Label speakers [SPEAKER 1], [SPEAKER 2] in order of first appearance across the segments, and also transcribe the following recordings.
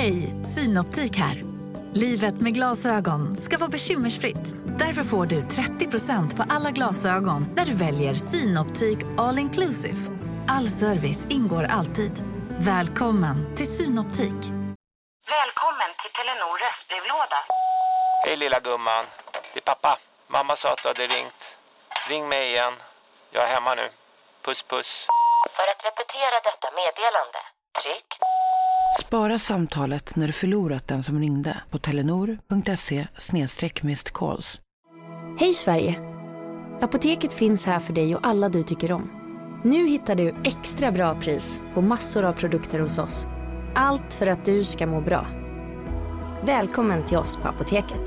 [SPEAKER 1] Hej, Synoptik här. Livet med glasögon ska vara bekymmersfritt. Därför får du 30% på alla glasögon när du väljer Synoptik All Inclusive. All service ingår alltid. Välkommen till Synoptik.
[SPEAKER 2] Välkommen till Telenor röstbrevlåda.
[SPEAKER 3] Hej lilla gumman, det är pappa. Mamma sa att du hade ringt. Ring mig igen. Jag är hemma nu. Puss puss.
[SPEAKER 2] För att repetera detta meddelande, tryck.
[SPEAKER 4] Spara samtalet när du förlorat den som ringde på telenor.se/missed-calls.
[SPEAKER 5] Hej Sverige! Apoteket finns här för dig och alla du tycker om. Nu hittar du extra bra pris på massor av produkter hos oss. Allt för att du ska må bra. Välkommen till oss på Apoteket.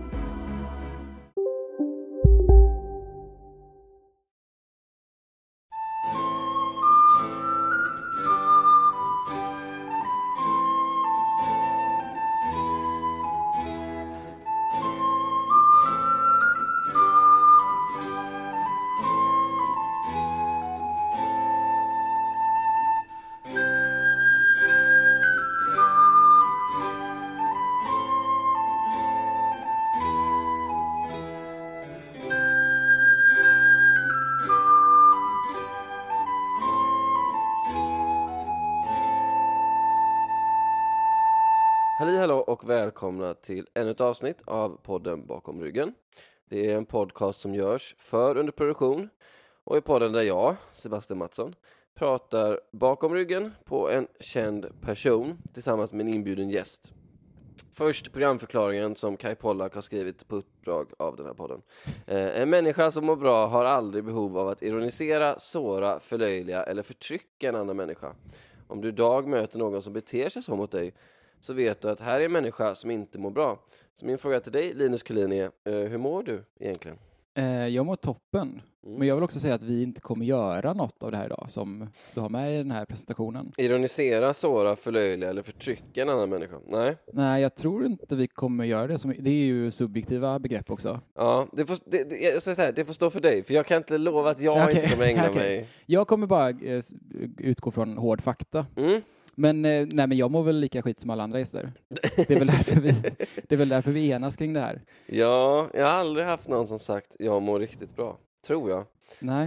[SPEAKER 6] Hallå och välkomna till ännu ett avsnitt av podden Bakom ryggen. Det är en podcast som görs för underproduktion och i podden där jag, Sebastian Mattsson, pratar bakom ryggen på en känd person tillsammans med en inbjuden gäst. Först programförklaringen som Kai Pollak har skrivit på uppdrag av den här podden. En människa som mår bra har aldrig behov av att ironisera, såra, förlöjliga eller förtrycka en annan människa. Om du idag möter någon som beter sig så mot dig, så vet du att här är en människa som inte mår bra. Så min fråga till dig, Linus Kullin, är hur mår du egentligen?
[SPEAKER 7] Jag mår toppen. Men jag vill också säga att vi inte kommer göra något av det här idag som du har med i den här presentationen.
[SPEAKER 6] Ironisera, såra, förlöjliga eller förtrycka en annan människa? Nej,
[SPEAKER 7] jag tror inte vi kommer göra det. Det är ju subjektiva begrepp också.
[SPEAKER 6] Ja, det får stå för dig. För jag kan inte lova att jag inte kommer ägna mig.
[SPEAKER 7] Jag kommer bara utgå från hård fakta. Men jag mår väl lika skit som alla andra gäster. Det är väl därför vi enas kring det här.
[SPEAKER 6] Ja, jag har aldrig haft någon som sagt jag mår riktigt bra. Tror jag.
[SPEAKER 7] Nej.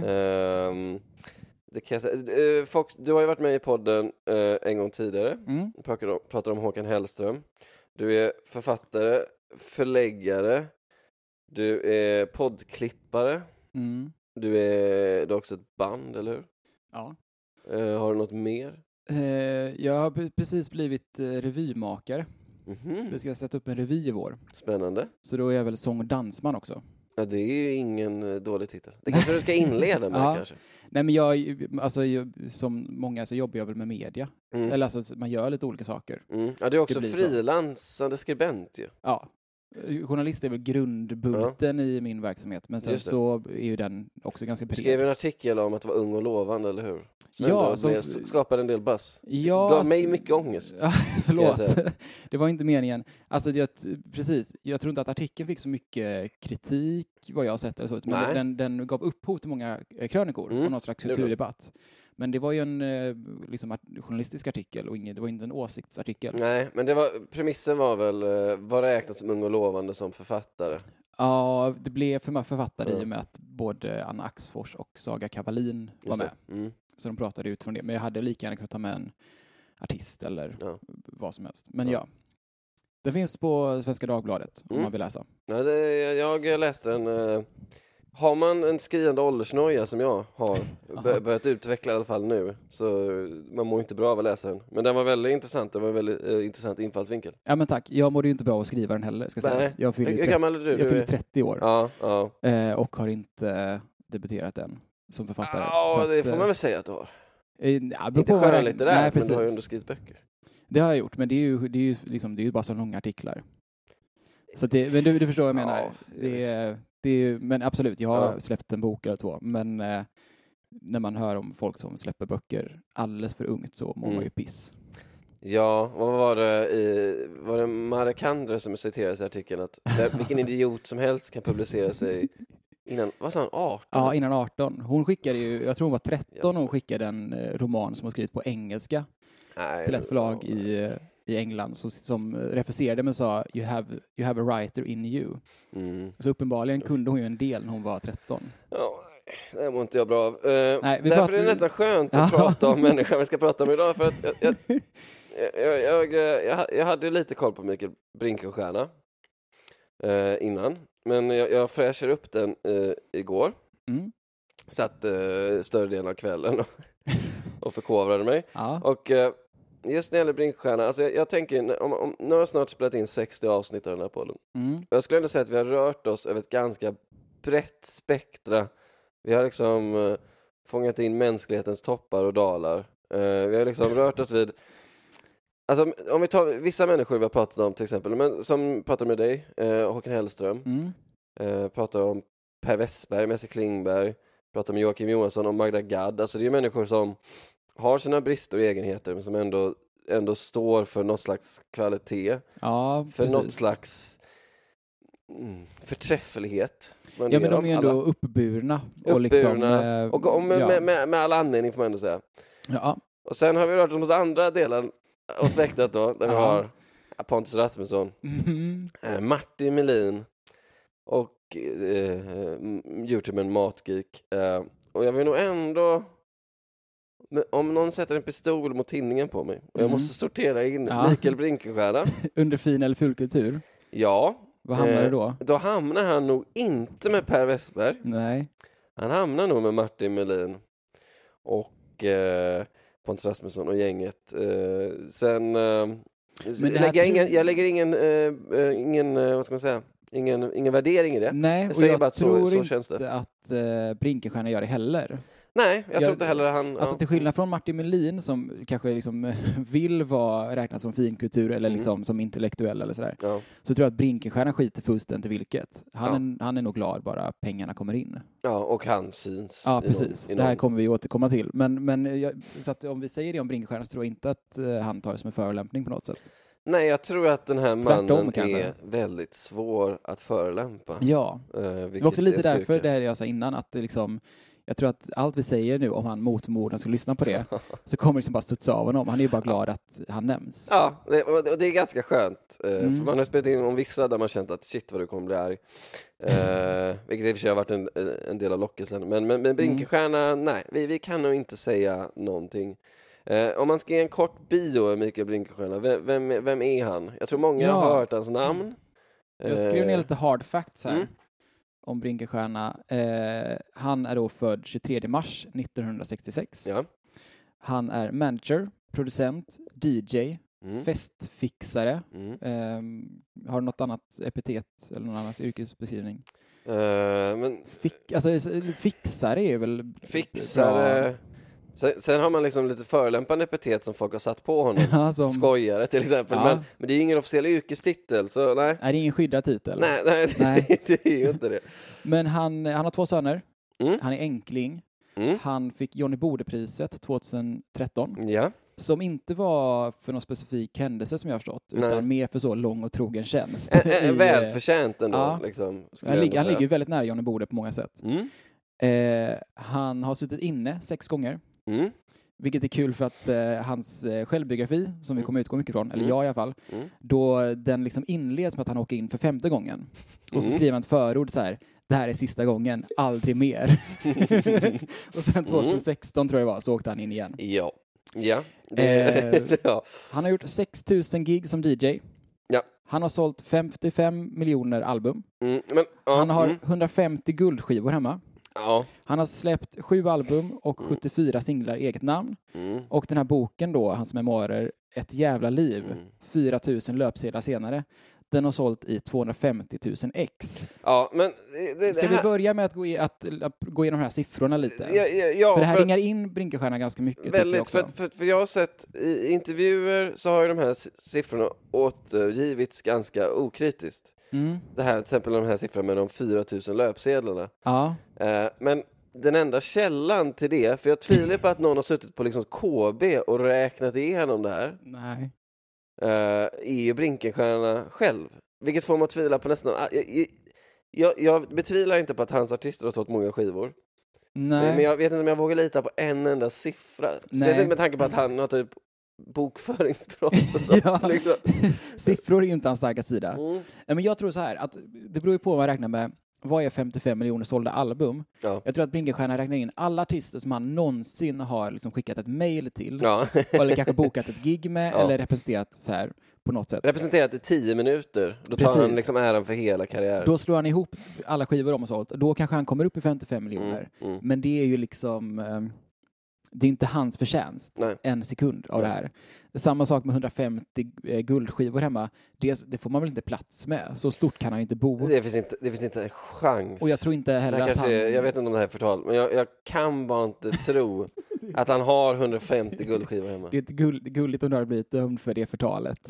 [SPEAKER 6] Det kan jag säga. Fox, du har ju varit med i podden en gång tidigare. Pratar om Håkan Hellström. Du är författare, förläggare. Du är poddklippare. Du har också ett band, eller hur?
[SPEAKER 7] Ja.
[SPEAKER 6] Har du något mer?
[SPEAKER 7] Jag har precis blivit revymakare. Vi ska sätta upp en revy i vår.
[SPEAKER 6] Spännande.
[SPEAKER 7] Så då är jag väl sång- och dansman också.
[SPEAKER 6] Ja, det är ju ingen dålig titel. Det kanske du ska inleda med kanske.
[SPEAKER 7] Nej, men som många så jobbar jag väl med media. Eller alltså man gör lite olika saker.
[SPEAKER 6] Ja, du är också frilansande skribent ju.
[SPEAKER 7] Ja. Journalist är väl grundbulten i min verksamhet. Men sen så är ju den också ganska bred.
[SPEAKER 6] Du skrev en artikel om att vara ung och lovande, eller hur? Som skapade en del buzz.
[SPEAKER 7] Ja,
[SPEAKER 6] gav mig mycket ångest.
[SPEAKER 7] Förlåt. Det var inte meningen. Alltså, precis. Jag tror inte att artikeln fick så mycket kritik, vad jag har sett. Eller så. Men den gav upphov till många krönikor och någon slags kulturdebatt. Men det var ju en journalistisk artikel och det var inte en åsiktsartikel.
[SPEAKER 6] Nej, men premissen var väl vad räknas som ung och lovande som författare?
[SPEAKER 7] Ja, det blev för författare i och med att både Anna Axfors och Saga Kavalin var med. Så de pratade ut från det. Men jag hade lika gärna kunnat ta med en artist eller vad som helst. Men det finns på Svenska Dagbladet om man vill läsa.
[SPEAKER 6] Ja, jag läste den. Har man en skriande åldersnoja som jag har börjat utveckla i alla fall nu, så man mår inte bra av att läsa den. Men den var väldigt intressant. Det var en väldigt intressant infallsvinkel.
[SPEAKER 7] Ja, men tack. Jag mår ju inte bra av att skriva den heller, ska sägas. Jag fyller 30 år. Och har inte debuterat än som författare.
[SPEAKER 6] Ja, det får man väl säga att du har. Inte skönlitterär, men du har ju ändå skrivit böcker.
[SPEAKER 7] Det har jag gjort, men det är ju bara så långa artiklar. Så men du förstår vad jag menar. Men absolut, jag har släppt en bok eller två. Men när man hör om folk som släpper böcker alldeles för ungt så mår man ju piss.
[SPEAKER 6] Ja, vad var det Marek Kandre som citerades i artikeln att vilken idiot som helst kan publicera sig innan, vad sa han, 18?
[SPEAKER 7] Ja, innan 18. Hon skickade ju, jag tror hon var 13 och hon skickade en roman som hon skrivit på engelska till ett förlag i England som refuserade men sa you have a writer in you. Så uppenbarligen kunde hon ju en del när hon var 13.
[SPEAKER 6] Ja, det mår inte jag bra av.
[SPEAKER 7] Nej,
[SPEAKER 6] därför är det nästan skönt att prata om människan vi ska prata om idag. För att jag hade lite koll på Mikael Brinkenstierna innan. Men jag fräschade upp den igår. Satt större delen av kvällen och förkovrade mig.
[SPEAKER 7] Ja.
[SPEAKER 6] Och just när det gäller Brinkenstierna, alltså jag tänker, om nu har jag snart spelat in 60 avsnitt av den här podden. Jag skulle ändå säga att vi har rört oss över ett ganska brett spektra. Vi har liksom fångat in mänsklighetens toppar och dalar. Vi har liksom rört oss vid... Alltså om vi tar vissa människor vi har pratat om till exempel, men som pratar med dig, Håkan Hellström, pratar om Per Westberg, Messe Klingberg, pratar med Joakim Johansson och Magda Gad. Alltså det är människor som har sina brister och egenheter men som ändå står för något slags kvalitet. Ja, för precis. Något slags förträfflighet.
[SPEAKER 7] Ja, men de är ändå uppburna. Och liksom,
[SPEAKER 6] med all anledning får man ändå säga.
[SPEAKER 7] Ja.
[SPEAKER 6] Och sen har vi rört oss mot andra delar av spektrat då, där vi har Pontus Rasmusson, Martin Melin och YouTubern Matgeek. Och jag vill nog ändå, om någon sätter en pistol mot tinningen på mig och jag måste sortera in Mikael Brinkenstierna
[SPEAKER 7] under fin eller fulkultur.
[SPEAKER 6] Ja.
[SPEAKER 7] Vad hamnar det då?
[SPEAKER 6] Då hamnar han nog inte med Per Westberg.
[SPEAKER 7] Nej.
[SPEAKER 6] Han hamnar nog med Martin Melin och Pontus Rasmusson och gänget. Sen jag lägger ingen vad ska man säga? Ingen värdering i det.
[SPEAKER 7] Nej,
[SPEAKER 6] jag säger bara att så känns det.
[SPEAKER 7] Inte att Brinkenstierna gör det heller.
[SPEAKER 6] Nej, jag tror inte heller han...
[SPEAKER 7] Alltså till skillnad från Martin Melin som kanske liksom vill räknas som finkultur eller liksom som intellektuell eller sådär. Ja. Så tror jag att Brinkenstierna skiter fullständigt vilket. Han är nog glad bara pengarna kommer in.
[SPEAKER 6] Ja, och han syns.
[SPEAKER 7] Ja, precis. Det här kommer vi återkomma till. Men så att om vi säger det om Brinkenstierna så tror jag inte att han tar det som en förolämpning på något sätt.
[SPEAKER 6] Nej, jag tror att den här mannen är väldigt svår att förolämpa.
[SPEAKER 7] Ja, det var också lite därför det jag sa innan att det liksom... Jag tror att allt vi säger nu, om han mot förmodan skulle lyssna på det, så kommer det liksom bara studsa av honom. Han är ju bara glad att han nämns. Ja,
[SPEAKER 6] det är ganska skönt. För man har spelat in om vissa där man känt att shit vad du kommer bli arg. Vilket i och för sig har varit en del av lockelsen. Men Brinkenstierna, nej, vi kan nog inte säga någonting. Om man ska ge en kort bio av Mikael Brinkenstierna, vem är han? Jag tror många har hört hans namn.
[SPEAKER 7] Jag skrev ner lite hard facts här. Om Brinkenstierna. Han är då född 23 mars 1966. Ja. Han är manager, producent, DJ, festfixare. Har du något annat epitet eller någon annan yrkesbeskrivning? Fixare är väl...
[SPEAKER 6] Fixare... Sen har man liksom lite förolämpande epitet som folk har satt på honom. Ja, skojare till exempel. Ja. Men det är ju ingen officiell yrkestitel, så nej.
[SPEAKER 7] Nej, det är ingen skyddad titel.
[SPEAKER 6] Nej. Det är ju inte det.
[SPEAKER 7] Men han har 2 söner. Han är enkling. Han fick Johnny Bode-priset 2013. Ja. Som inte var för någon specifik händelse som jag har förstått. Utan mer för så lång och trogen tjänst.
[SPEAKER 6] Välförtjänt ändå. Liksom,
[SPEAKER 7] han ligger ju väldigt nära Johnny Bode på många sätt. Han har suttit inne 6 gånger. Vilket är kul för att hans självbiografi, som vi kommer utgå mycket från, eller jag i alla fall, då den liksom inleds med att han åker in för 5:e gången. Och så skriver han ett förord så här: det här är sista gången, aldrig mer. Och sen 2016 tror jag det var, så åkte han in igen.
[SPEAKER 6] Ja.
[SPEAKER 7] Han har gjort 6 000 gig som DJ. Ja. Han har sålt 55 miljoner album. Han har 150 guldskivor hemma. Ja. Han har släppt 7 album och 74 singlar i eget namn. Och den här boken då, hans memoarer, Ett jävla liv, 4 000 löpsedlar senare, den har sålt i 250 000 ex. Ja, men Ska vi börja med att gå igenom de här siffrorna lite? För det här ringar in Brinkenstierna ganska mycket.
[SPEAKER 6] Väldigt, för jag har sett i intervjuer så har ju de här siffrorna återgivits ganska okritiskt. Det här, till exempel de här siffrorna med de 4 000 löpsedlarna. Ja. Men den enda källan till det, för jag tvivlar på att någon har suttit på liksom KB och räknat igenom det här. Nej. Är ju Brinkenstierna själv. Vilket får man att tvivla på nästan... Jag betvivlar inte på att hans artister har sålt många skivor. Nej. Men jag vet inte om jag vågar lita på en enda siffra. Speciellt med tanke på att han har typ bokföringsbrott och sånt.
[SPEAKER 7] Ja.
[SPEAKER 6] Liksom.
[SPEAKER 7] Siffror är ju inte hans starka sida.
[SPEAKER 6] Mm.
[SPEAKER 7] Men jag tror så här, att det beror ju på vad man räknar med. Vad är 55 miljoner sålda album?
[SPEAKER 6] Ja.
[SPEAKER 7] Jag tror att Brinkenstierna räknar in alla artister som han någonsin har liksom skickat ett mejl till.
[SPEAKER 6] Ja.
[SPEAKER 7] Eller kanske bokat ett gig med,
[SPEAKER 6] Ja.
[SPEAKER 7] eller representerat så här på något sätt.
[SPEAKER 6] Representerat i 10 minuter. Då tar
[SPEAKER 7] Precis.
[SPEAKER 6] han liksom äran för hela karriären.
[SPEAKER 7] Då slår han ihop alla skivor de har sålt. Då kanske han kommer upp i 55 miljoner. Men det är ju liksom... det är inte hans förtjänst.
[SPEAKER 6] Nej.
[SPEAKER 7] En sekund av det här. Samma sak med 150 guldskivor hemma. Det får man väl inte plats med. Så stort kan han ju inte bo.
[SPEAKER 6] Det finns inte en chans.
[SPEAKER 7] Och jag tror inte heller att han...
[SPEAKER 6] Jag vet inte om det här är förtal, men jag kan bara inte tro att han har 150 guldskivor hemma.
[SPEAKER 7] Det är gulligt om du har blivit dömd för det förtalet.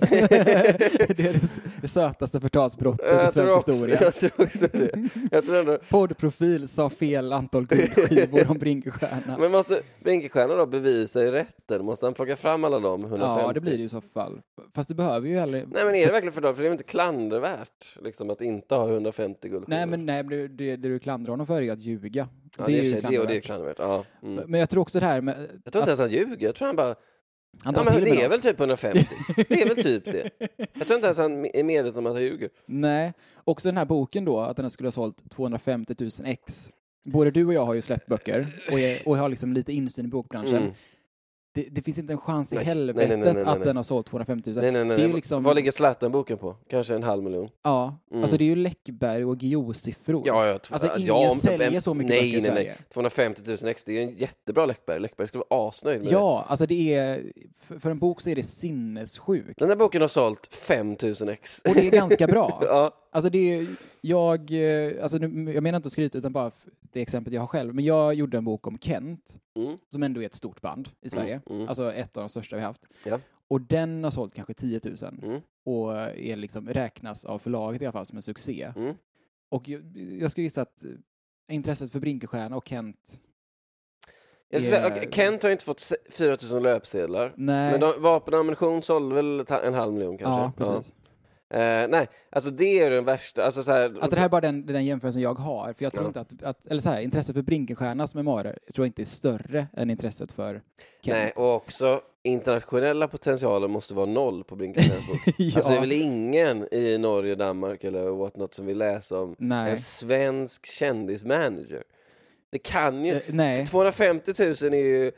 [SPEAKER 7] Det är det sötaste förtalsbrottet i svensk historia.
[SPEAKER 6] Jag tror också det. Jag tror ändå...
[SPEAKER 7] Poddprofil sa fel antal guldskivor om Brinkenstierna.
[SPEAKER 6] Men måste Brinkenstierna då bevisa i rätten? Måste han plocka fram alla dem 150?
[SPEAKER 7] Ja, det blir det i så fall. Fast det behöver ju heller...
[SPEAKER 6] Nej, men är det verkligen förtal? För det är inte klandervärt liksom, att inte ha 150 guldskivor.
[SPEAKER 7] Nej, det du klandrar honom för är att ljuga.
[SPEAKER 6] Ja,
[SPEAKER 7] det är ju
[SPEAKER 6] det
[SPEAKER 7] klandervärt.
[SPEAKER 6] är klandervärt. Ja. Mm.
[SPEAKER 7] Men jag tror också det här med...
[SPEAKER 6] Jag tror inte ens han ljuger. Jag tror han bara...
[SPEAKER 7] Han
[SPEAKER 6] Ja,
[SPEAKER 7] drar
[SPEAKER 6] men
[SPEAKER 7] till med
[SPEAKER 6] det är
[SPEAKER 7] något.
[SPEAKER 6] väl typ 150. Det är väl typ det. Jag tror inte ens han är medveten om att han ljuger.
[SPEAKER 7] Nej. Också den här boken då, att den skulle ha sålt 250 000 ex. Både du och jag har ju släppt böcker och har liksom lite insyn i bokbranschen.
[SPEAKER 6] Mm.
[SPEAKER 7] Det finns inte en chans i
[SPEAKER 6] Nej.
[SPEAKER 7] helvetet
[SPEAKER 6] Nej.
[SPEAKER 7] att den har sålt 250 000.
[SPEAKER 6] Nej.
[SPEAKER 7] Det är ju liksom...
[SPEAKER 6] Vad ligger Zlatan-boken på? Kanske 500 000.
[SPEAKER 7] Ja,
[SPEAKER 6] Mm.
[SPEAKER 7] alltså det är ju Läckberg och Guillou-siffror.
[SPEAKER 6] Ja,
[SPEAKER 7] Alltså ingen säljer så mycket böcker i Sverige.
[SPEAKER 6] Nej. 250 000 ex, det är en jättebra Läckberg. Läckberg skulle vara asnöjd med
[SPEAKER 7] Ja, alltså det är... För en bok så är det sinnessjukt.
[SPEAKER 6] Den här boken har sålt 5 000 ex.
[SPEAKER 7] Och det är ganska bra.
[SPEAKER 6] Ja.
[SPEAKER 7] Alltså det är... Jag menar inte att skryta utan bara det exemplet jag har själv. Men jag gjorde en bok om Kent. Som ändå är ett stort band i Sverige. Alltså ett av de största vi haft.
[SPEAKER 6] Ja.
[SPEAKER 7] Och den har sålt kanske 10 000. Och är liksom, räknas av förlaget i alla fall som en succé. Och jag skulle gissa att intresset för Brinkenstierna och Kent...
[SPEAKER 6] Jag skulle säga, Kent har inte fått 4 000 löpsedlar.
[SPEAKER 7] Nej.
[SPEAKER 6] Men vapen och ammunition sålde väl 500 000 kanske.
[SPEAKER 7] Ja, precis.
[SPEAKER 6] Nej, alltså det är den värsta. Alltså, så här,
[SPEAKER 7] Alltså det här är bara den jämförelsen jag har. För jag tror inte att eller så här, intresset för Brinkenstiernas memoarer tror jag inte är större än intresset för Kent.
[SPEAKER 6] Nej, och också internationella potentialen måste vara 0 på Brinkenstiernas bok.
[SPEAKER 7] Ja.
[SPEAKER 6] Alltså det är väl ingen i Norge, Danmark eller whatnot som vill läsa om en svensk kändismanager. Det kan ju...
[SPEAKER 7] Nej.
[SPEAKER 6] 250 000 är ju...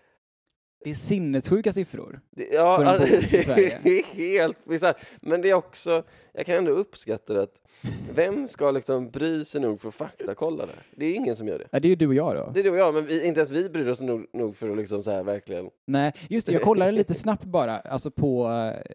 [SPEAKER 7] Det är sinnessjuka siffror.
[SPEAKER 6] Ja,
[SPEAKER 7] för en
[SPEAKER 6] alltså,
[SPEAKER 7] bok i Sverige.
[SPEAKER 6] det är helt bizarrt. Men det är också... Jag kan ändå uppskatta det att... Vem ska liksom bry sig nog för att faktakolla det? Det är ingen som gör det.
[SPEAKER 7] Ja, det är ju du och jag då.
[SPEAKER 6] Det är du och jag, men inte ens vi bryr oss nog för att liksom så här verkligen...
[SPEAKER 7] Nej, just det. Jag kollade lite snabbt bara. Alltså på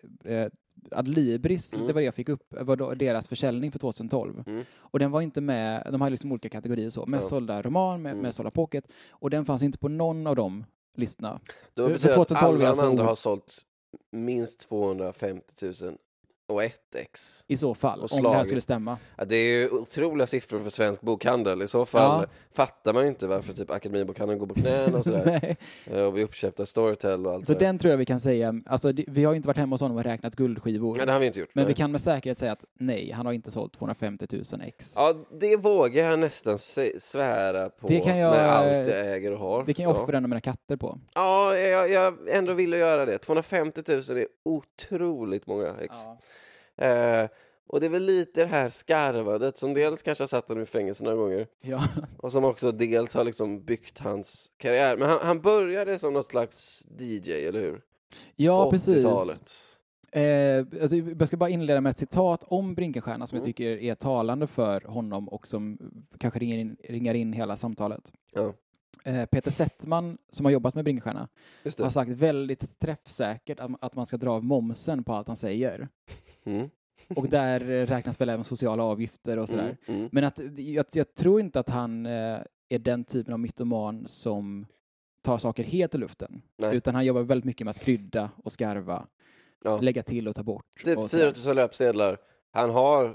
[SPEAKER 7] Adlibris, det var det jag fick upp. Var då deras försäljning för 2012. Och den var inte med... De har liksom olika kategorier så. Med sålda roman, med sålda pocket. Och den fanns inte på någon av dem listorna.
[SPEAKER 6] Det betyder att alla de andra har sålt minst 250 000 och ett ex.
[SPEAKER 7] I så fall, om det här skulle stämma.
[SPEAKER 6] Ja, det är ju otroliga siffror för svensk bokhandel. I så fall fattar man ju inte varför typ Akademibokhandeln går på knän och sådär. Och vi uppköpta Storytel och allt
[SPEAKER 7] så
[SPEAKER 6] sådär.
[SPEAKER 7] Den tror jag vi kan säga, alltså vi har ju inte varit hemma hos honom och räknat guldskivor.
[SPEAKER 6] Ja, det har vi inte gjort.
[SPEAKER 7] Men vi kan med säkerhet säga att nej, han har inte sålt 250 000 ex.
[SPEAKER 6] Ja, det vågar jag nästan svära på
[SPEAKER 7] det kan jag,
[SPEAKER 6] med allt jag äger och har.
[SPEAKER 7] Det kan jag offra en av mina katter på.
[SPEAKER 6] Ja, jag ändå ville göra det. 250 000 är otroligt många ex. Ja. Och det är väl lite det här skarvadet som dels kanske har satt honom i fängelse några gånger.
[SPEAKER 7] Ja. Och
[SPEAKER 6] som också dels har liksom byggt hans karriär. Men han började som något slags DJ, eller hur?
[SPEAKER 7] Ja,
[SPEAKER 6] på
[SPEAKER 7] precis.
[SPEAKER 6] 80-talet.
[SPEAKER 7] Alltså, jag ska bara inleda med ett citat om Brinkenstierna som jag tycker är talande för honom och som kanske ringar in hela samtalet.
[SPEAKER 6] Ja.
[SPEAKER 7] Peter Settman, som har jobbat med Brinkenstierna, har sagt väldigt träffsäkert att man ska dra av momsen på allt han säger. Och där räknas väl även sociala avgifter och sådär. Men att jag tror inte att han är den typen av mytoman som tar saker helt i luften. Nej. Utan han jobbar väldigt mycket med att krydda och skarva. Lägga till och ta bort.
[SPEAKER 6] Typ 4 000 löpsedlar. Han har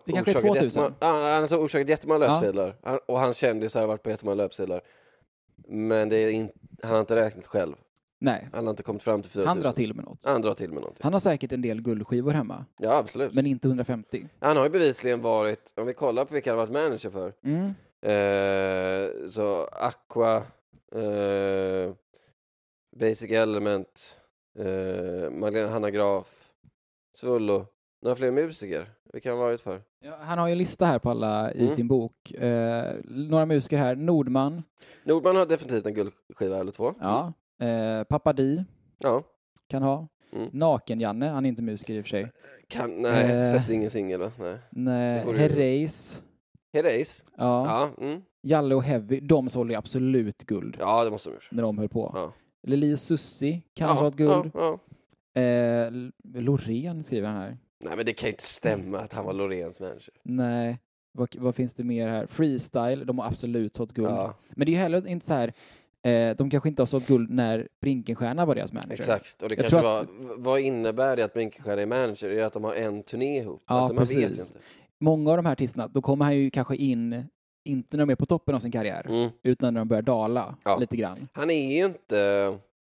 [SPEAKER 6] orsakat jättemånga löpsedlar. Och hans kändisar har varit på jättemånga löpsedlar. Men det är han har inte räknat själv.
[SPEAKER 7] Nej.
[SPEAKER 6] Han har inte kommit fram till 4 000.
[SPEAKER 7] Han drar till med något. Han har säkert en del guldskivor hemma.
[SPEAKER 6] Ja, absolut.
[SPEAKER 7] Men inte 150.
[SPEAKER 6] Han har ju bevisligen varit, om vi kollar på vilka han har varit manager för. Så Aqua, Basic Element, Magdalena Hanna Graf, Svullo, några fler musiker. Vilka har varit för?
[SPEAKER 7] Ja, han har ju en lista här på alla i sin bok. Några musiker här. Nordman.
[SPEAKER 6] Nordman har definitivt en guldskiva eller 2.
[SPEAKER 7] Ja. Pappa Di.
[SPEAKER 6] Ja.
[SPEAKER 7] Kan ha. Naken-Janne, han är inte musiker i och för sig.
[SPEAKER 6] Nej, släppte ingen singel va?
[SPEAKER 7] Nej. Herreys.
[SPEAKER 6] Ja.
[SPEAKER 7] Jalle och Heavy, de sålde ju absolut guld.
[SPEAKER 6] Ja, det måste de gjort.
[SPEAKER 7] När de höll på.
[SPEAKER 6] Ja.
[SPEAKER 7] Lili och Sussi kan ha sålt guld.
[SPEAKER 6] Ja.
[SPEAKER 7] Loreen skriver han här.
[SPEAKER 6] Nej, men det kan ju inte stämma att han var Loreens manager.
[SPEAKER 7] Nej. Vad finns det mer här? Freestyle, de har absolut sålt guld.
[SPEAKER 6] Ja.
[SPEAKER 7] Men det är ju heller inte så här. De kanske inte har sålt guld när Brinkenstierna var deras manager.
[SPEAKER 6] Exakt, och det kanske var, vad innebär det att Brinkenstierna är manager? Är det att de har en turné ihop?
[SPEAKER 7] Ja,
[SPEAKER 6] alltså, man
[SPEAKER 7] precis.
[SPEAKER 6] vet ju inte.
[SPEAKER 7] Många av de här artisterna, då kommer han ju kanske in, inte när de är på toppen av sin karriär, utan när de börjar dala lite grann.
[SPEAKER 6] Han är ju inte...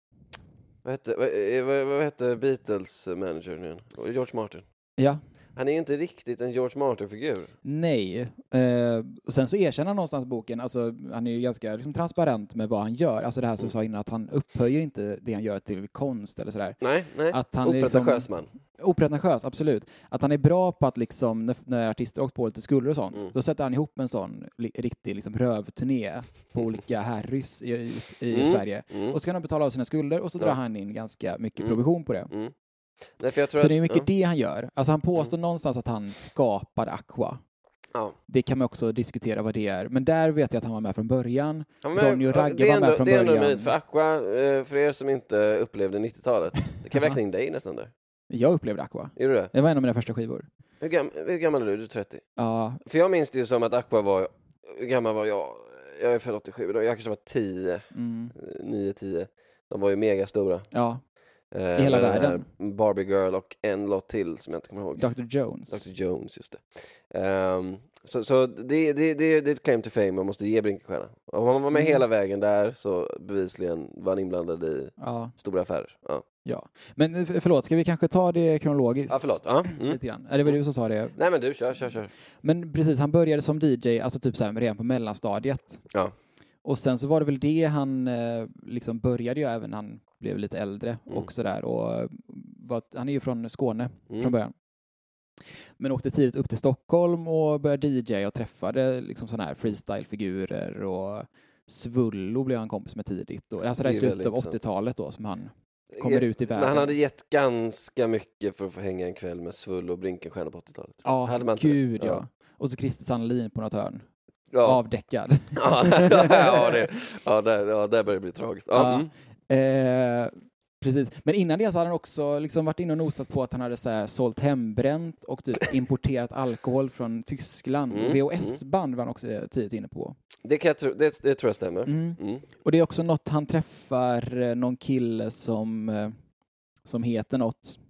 [SPEAKER 6] Vad hette Beatles manager nu? George Martin.
[SPEAKER 7] Ja.
[SPEAKER 6] Han är ju inte riktigt en George Martin-figur.
[SPEAKER 7] Nej. Och sen så erkänner han någonstans boken, alltså han är ju ganska liksom transparent med vad han gör. Alltså det här som jag sa innan, att han upphöjer inte det han gör till konst eller sådär.
[SPEAKER 6] Nej.
[SPEAKER 7] Att han
[SPEAKER 6] opretentiös man.
[SPEAKER 7] Opretentiös, absolut. Att han är bra på att liksom, när artister åkt på lite skulder och sånt, då sätter han ihop en sån riktig liksom rövturné på olika Harrys i Sverige. Och så kan han betala av sina skulder och så drar han in ganska mycket provision på det.
[SPEAKER 6] Nej, för jag tror
[SPEAKER 7] så det är mycket det han gör. Alltså han påstår någonstans att han skapade Aqua.
[SPEAKER 6] Ja.
[SPEAKER 7] Det kan man också diskutera vad det är. Men där vet jag att han var med från början.
[SPEAKER 6] Ja, men,
[SPEAKER 7] Ronny och Ragge var med från början.
[SPEAKER 6] Det är ändå möjligt för Aqua, för er som inte upplevde 90-talet. Det kan verkligen dig nästan där.
[SPEAKER 7] Jag upplevde Aqua.
[SPEAKER 6] Är du det?
[SPEAKER 7] Det var en av mina första skivor.
[SPEAKER 6] Hur gammal är du? Du är 30?
[SPEAKER 7] Ja.
[SPEAKER 6] För jag minns det ju som att Aqua var... Hur gammal var jag? Jag är född 87. Jag kanske var 10. 9-10. De var ju mega stora.
[SPEAKER 7] Ja. I hela världen.
[SPEAKER 6] Barbie Girl och en låt till som jag inte kommer ihåg.
[SPEAKER 7] Dr. Jones.
[SPEAKER 6] Dr. Jones, just det. Så det är ett claim to fame man måste ge Brinkenstierna. Om man var med hela vägen där så bevisligen var han inblandad i stora affärer.
[SPEAKER 7] Ja. Men förlåt, ska vi kanske ta det kronologiskt?
[SPEAKER 6] Ja, förlåt.
[SPEAKER 7] Lite grann. Det var du som sa det.
[SPEAKER 6] Nej, men du, kör.
[SPEAKER 7] Men precis, han började som DJ, alltså typ så här redan på mellanstadiet.
[SPEAKER 6] Ja.
[SPEAKER 7] Och sen så var det väl det han liksom började ju även när han blev lite äldre och sådär. Och han är ju från Skåne från början. Men åkte tidigt upp till Stockholm och började DJ och träffade liksom sådana här freestyle-figurer och Svullo blev han kompis med tidigt. Och, alltså det är i slutet av 80-talet då som han kommer ut i världen.
[SPEAKER 6] Men han hade gett ganska mycket för att få hänga en kväll med Svullo och Brinkenstierna på 80-talet.
[SPEAKER 7] Ja,
[SPEAKER 6] hade man
[SPEAKER 7] gud ja. Och så Christer Sandlin på något hörn.
[SPEAKER 6] Ja.
[SPEAKER 7] Avdäckad.
[SPEAKER 6] Där börjar det bli tragiskt.
[SPEAKER 7] Precis. Men innan det så hade han också liksom varit inne och nosat på att han hade så här sålt hembränt och typ importerat alkohol från Tyskland. VHS-band var han också tidigt inne på.
[SPEAKER 6] Det tror jag stämmer.
[SPEAKER 7] Och det är också något han träffar någon kille som heter något.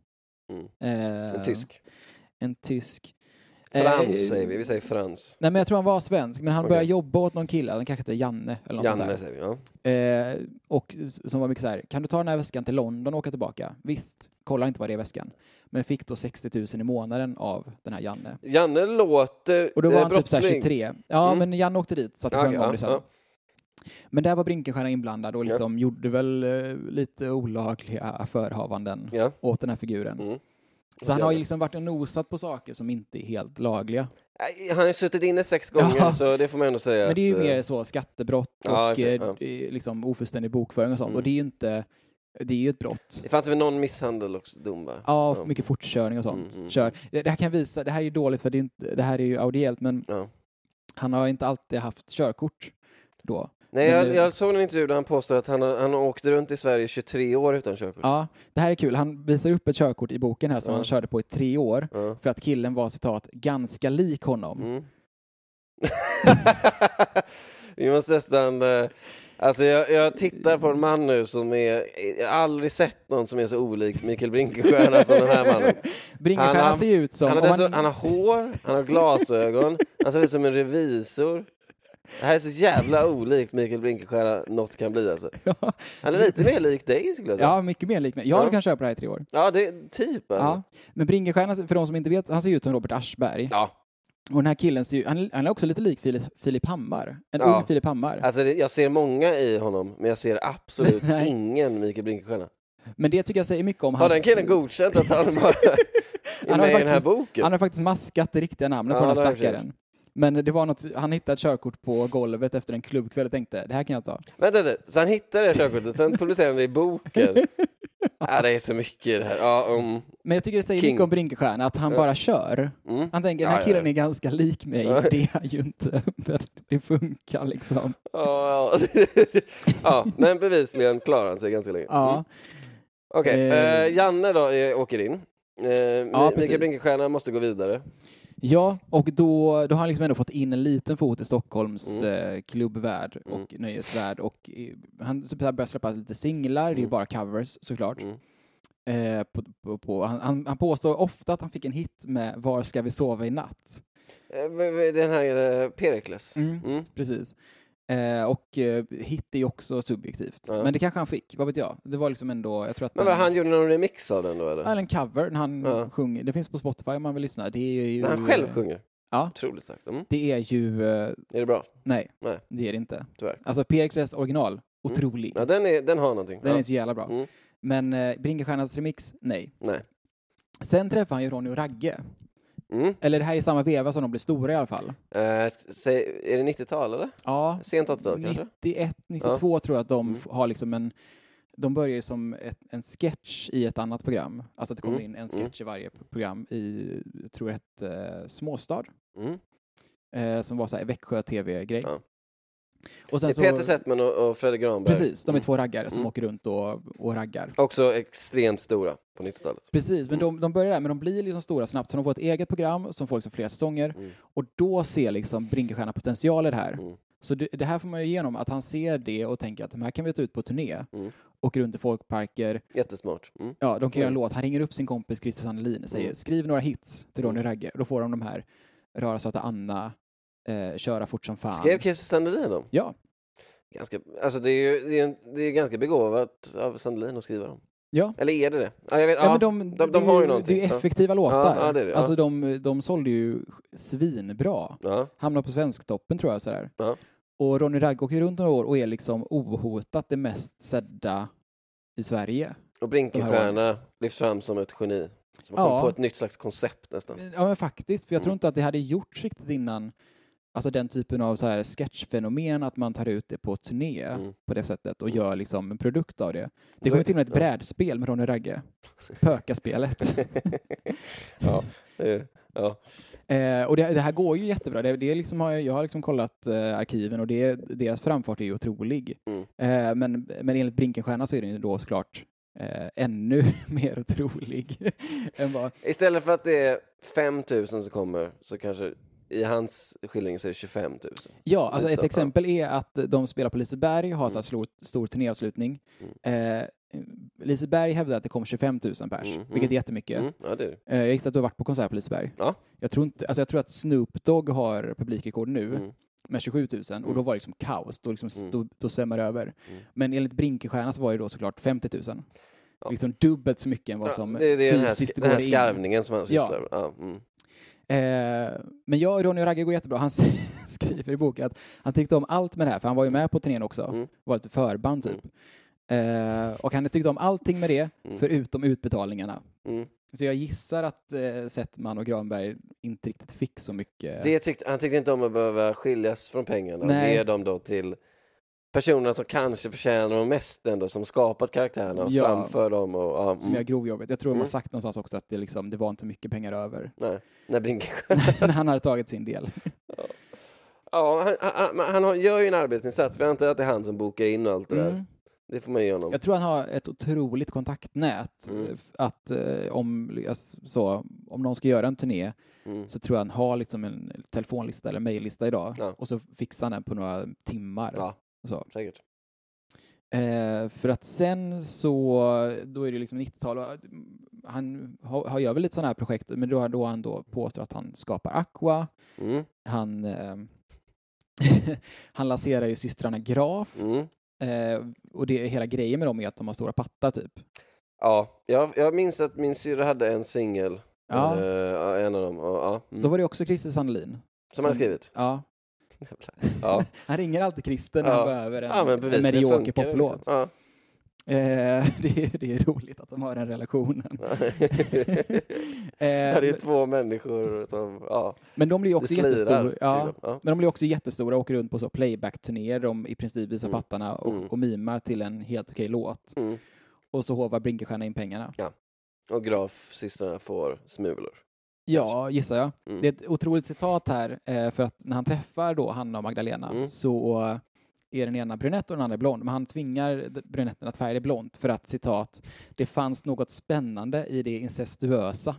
[SPEAKER 7] En tysk.
[SPEAKER 6] Frans säger vi. Vi säger Frans.
[SPEAKER 7] Nej, men jag tror han var svensk. Men han började jobba åt någon kille. Han kanske hette Janne. Eller något
[SPEAKER 6] Janne
[SPEAKER 7] sånt där.
[SPEAKER 6] säger vi,
[SPEAKER 7] och som var mycket så här. Kan du ta den här väskan till London och åka tillbaka? Visst. Kollar inte vad det är i väskan. Men fick då 60 000 i månaden av den här Janne.
[SPEAKER 6] Janne låter
[SPEAKER 7] och då var han
[SPEAKER 6] brottsling.
[SPEAKER 7] Typ så här 23. Ja, men Janne åkte dit. Så att det om det sen. Men där var Brinkenstierna inblandad och liksom gjorde väl lite olagliga förhavanden åt den här figuren. Så han har ju liksom varit nosat på saker som inte är helt lagliga.
[SPEAKER 6] Han har suttit inne 6 gånger, så det får man ändå säga.
[SPEAKER 7] Men det är ju mer så skattebrott och liksom ofullständig bokföring och sånt. Och det är ju inte... Det är ju ett brott.
[SPEAKER 6] Det fanns väl någon misshandel också, dom va?
[SPEAKER 7] Ja, mycket fortkörning och sånt. Det här kan jag visa, det här är ju dåligt för det här är ju audiellt, men han har inte alltid haft körkort då.
[SPEAKER 6] Nej, jag såg en intervju där han påstår att han åkte runt i Sverige 23 år utan körkort.
[SPEAKER 7] Ja, det här är kul. Han visar upp ett körkort i boken här som han körde på i 3 år för att killen var, citat, ganska lik honom.
[SPEAKER 6] Vi måste nästan... Alltså jag tittar på en man nu som jag har aldrig sett någon som är så olik Mikael Brinkenstierna som den här mannen.
[SPEAKER 7] Brinkenstierna ser ut som...
[SPEAKER 6] Han har hår, han har glasögon, han ser ut som en revisor. Det här är så jävla olikt Mikael Brinkenstierna något kan bli alltså. Han är lite mer lik dig skulle jag säga.
[SPEAKER 7] Ja, mycket mer lik mig. Jag kan köpa det här i 3 år.
[SPEAKER 6] Ja, det är typ.
[SPEAKER 7] Ja. Men Brinkenstierna, för de som inte vet, han ser ut som Robert Aschberg.
[SPEAKER 6] Ja.
[SPEAKER 7] Och den här killen ser ju, han är också lite lik Filip Hammar. Ung Filip Hammar.
[SPEAKER 6] Alltså jag ser många i honom, men jag ser absolut ingen Mikael Brinkenstierna.
[SPEAKER 7] Men det tycker jag säger mycket om
[SPEAKER 6] Har den killen godkänt att han bara är med i den här boken?
[SPEAKER 7] Han har faktiskt maskat det riktiga namnet på den här stackaren. Men det var något, han hittade ett körkort på golvet efter en klubbkväll och tänkte, det här kan jag ta.
[SPEAKER 6] Vänta, så han hittade det körkortet, sen publicerade han det i boken. Ja, det är så mycket i det här. Ja,
[SPEAKER 7] men jag tycker det säger mycket om Brinkestjärna, att han bara kör. Han tänker, den här killen är ganska lik mig. Det är ju inte, det funkar liksom.
[SPEAKER 6] Ja, men bevisligen klarar han sig ganska länge.
[SPEAKER 7] Ja.
[SPEAKER 6] Okej, Janne då åker in. Mikael Brinkestjärna måste gå vidare.
[SPEAKER 7] Ja, och då har han liksom ändå fått in en liten fot i Stockholms klubbvärld och nöjesvärld. Och han börjar släppa lite singlar, det är ju bara covers såklart. Han påstår ofta att han fick en hit med Var ska vi sova i natt?
[SPEAKER 6] Den här Perikles.
[SPEAKER 7] Precis. Och hit är ju också subjektivt. Men det kanske han fick, vad vet jag. Det var liksom ändå, jag tror att...
[SPEAKER 6] Men han gjorde någon remix av den då, eller?
[SPEAKER 7] Eller en cover när han sjunger. Det finns på Spotify om man vill lyssna. Det är ju...
[SPEAKER 6] När han själv sjunger?
[SPEAKER 7] Ja.
[SPEAKER 6] Otroligt sagt.
[SPEAKER 7] Det är ju...
[SPEAKER 6] Är det bra?
[SPEAKER 7] Nej, det är det inte.
[SPEAKER 6] Tyvärr.
[SPEAKER 7] Alltså Perikles original, otrolig.
[SPEAKER 6] Ja, den har någonting.
[SPEAKER 7] Den är så jävla bra. Men Brinkestjärnas remix, nej. Sen träffade han ju Ronny och Ragge. Eller det här är samma veva som de blir stora i alla fall.
[SPEAKER 6] Är det 90-tal eller?
[SPEAKER 7] Ja.
[SPEAKER 6] Sent 80-tal kanske?
[SPEAKER 7] 91, 92 tror jag att de har liksom de börjar ju som en sketch i ett annat program. Alltså att det kommer in en sketch i varje program i, jag tror jag hette Småstad. Som var så här Växjö TV-grej.
[SPEAKER 6] Ja.
[SPEAKER 7] Och sen
[SPEAKER 6] det är Peter Settman och Fredrik Granberg.
[SPEAKER 7] Precis, de är två raggare som åker runt och raggar.
[SPEAKER 6] Också extremt stora på 90-talet.
[SPEAKER 7] Precis, men de börjar där, men de blir liksom stora snabbt. Så de får ett eget program som får liksom flera säsonger. Och då ser liksom Brinkestjärna potential i det här. Så det här får man ju igenom, att han ser det och tänker att de här kan vi ta ut på turné. Och runt i folkparker.
[SPEAKER 6] Jättesmart.
[SPEAKER 7] Ja, de kan göra en låt. Han ringer upp sin kompis Christer Sandelin och säger skriv några hits till Ronny Ragge. Då får de här Röra så att Anna, Köra fort som fan.
[SPEAKER 6] Skrev Christer Sandelin dem?
[SPEAKER 7] Ja.
[SPEAKER 6] Ganska, alltså det är ganska begåvat av Sandelin att skriva dem.
[SPEAKER 7] Ja.
[SPEAKER 6] Eller är det? Ja, jag vet,
[SPEAKER 7] men
[SPEAKER 6] de har ju någonting.
[SPEAKER 7] Det är effektiva låtar.
[SPEAKER 6] Ja, det är det.
[SPEAKER 7] Alltså de sålde ju svinbra. Hamnade på Svensktoppen tror jag sådär. Och Ronny Ragge åker runt några år och är liksom ohotat det mest sedda i Sverige.
[SPEAKER 6] Och Brinkestjärna lyfts fram som ett geni. Som har kommit på ett nytt slags koncept nästan.
[SPEAKER 7] Ja, men faktiskt. För jag tror inte att det hade gjorts riktigt innan. Alltså den typen av så här sketchfenomen, att man tar ut det på turné på det sättet och gör liksom en produkt av det. Det kommer till och med ett brädspel med Ronny Ragge. Pökaspelet. Och det här går ju jättebra. Det är liksom, jag har liksom kollat arkiven och deras framfart är ju otrolig. Men enligt Brinkestjärna så är den ju då såklart ännu mer otrolig.
[SPEAKER 6] Istället för att det är 5 000 som kommer, så kanske i hans skildring så är det 25 000.
[SPEAKER 7] Ja, alltså ett exempel är att de spelar på Liseberg, har så här stor turnéavslutning. Liseberg hävdar att det kom 25 000 pers, vilket är jättemycket.
[SPEAKER 6] Ja, det är det.
[SPEAKER 7] Jag gissar att du har varit på konsert på Liseberg.
[SPEAKER 6] Ja.
[SPEAKER 7] Jag tror att Snoop Dogg har publikrekord nu med 27 000 och då var det liksom kaos, då svämmar det över. Men enligt Brinkestjärna så var det då såklart 50 000. Ja. Liksom dubbelt så mycket än vad som
[SPEAKER 6] det är den här skarvningen som han sysslar
[SPEAKER 7] med. Men jag och Ronny och Ragge går jättebra. Han skriver i boken att han tyckte om allt med det här, för han var ju med på turnén också. Var ett förband typ. Och han tyckte om allting med det, förutom utbetalningarna. Så jag gissar att Settman och Granberg inte riktigt fick så mycket.
[SPEAKER 6] Han tyckte inte om att behöva skiljas från pengarna och ge dem då till personerna som kanske förtjänar dem mest ändå, som skapat karaktärerna och framför dem. Och,
[SPEAKER 7] som gör grovjobbet. Jag tror de har sagt någonstans också att det var inte mycket pengar över.
[SPEAKER 6] Nej,
[SPEAKER 7] när han hade tagit sin del.
[SPEAKER 6] Han gör ju en arbetsinsats, för jag antar att det är han som bokar in och allt det där. Det får man ge honom.
[SPEAKER 7] Jag tror han har ett otroligt kontaktnät. Att om någon ska göra en turné så tror jag han har liksom en telefonlista eller mejllista idag. Och så fixar han den på några timmar.
[SPEAKER 6] Ja, så. Säkert.
[SPEAKER 7] För att sen så, då är det liksom 90-tal och han gör väl lite sådana här projekt, men då han påstår att han skapar Aqua. Han lanserar ju systrarna Graf. Och det hela grejen med dem är att de har stora pattar typ.
[SPEAKER 6] Ja, jag minns att min syrra hade en singel. En av dem.
[SPEAKER 7] Då var det också Christer Sandelin.
[SPEAKER 6] Som han skrivit?
[SPEAKER 7] Ja.
[SPEAKER 6] Ja.
[SPEAKER 7] Han ringer alltid Christer när han behöver en medioker poplåt.
[SPEAKER 6] Ja.
[SPEAKER 7] Det är roligt att de har den relationen.
[SPEAKER 6] Det är två människor som,
[SPEAKER 7] men de blir ju också jättestora.
[SPEAKER 6] Ja.
[SPEAKER 7] Men de blir också jättestora och åker runt på så playback-turnéer. De i princip visar pattarna och mimar till en helt okej låt. Och så hovar Brinkestjärna in pengarna.
[SPEAKER 6] Ja. Och Graf-systrarna får smulor.
[SPEAKER 7] Ja, gissar jag. Det är ett otroligt citat här. För att när han träffar då Hanna och Magdalena så är den ena brunett och den andra blond. Men han tvingar brunetten att färga det blont för att, citat, det fanns något spännande i det incestuösa.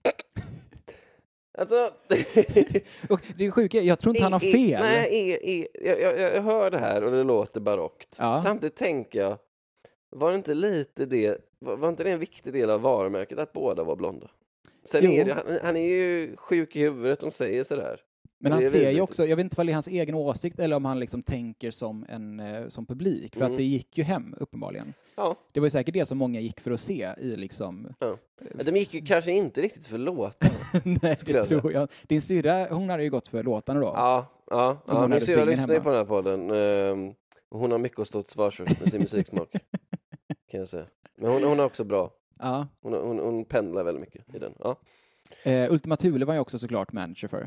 [SPEAKER 6] Alltså...
[SPEAKER 7] och det är sjukt, jag tror inte han har fel.
[SPEAKER 6] Nej, jag hör det här och det låter barockt. Ja. Samtidigt tänker jag, var inte det en viktig del av varumärket att båda var blonda? Sen är det, han är ju sjuk i huvudet, de säger sådär.
[SPEAKER 7] Men han ser ju också, jag vet inte om det är hans egen åsikt eller om han liksom tänker som publik. För att det gick ju hem, uppenbarligen. Ja. Det var ju säkert det som många gick för att se i liksom...
[SPEAKER 6] Ja. De gick ju kanske inte riktigt för låtarna.
[SPEAKER 7] Nej, det tror jag. Din syrra, hon hade ju gått för låtarna då.
[SPEAKER 6] Ja. Min syrra lyssnar ju på den här podden. Hon har mycket att stå till svars med sin musiksmak. Kan jag säga. Men hon är också bra. Ja. Hon pendlar väldigt mycket i den. Ja.
[SPEAKER 7] Ultima Thule var ju också såklart manager för.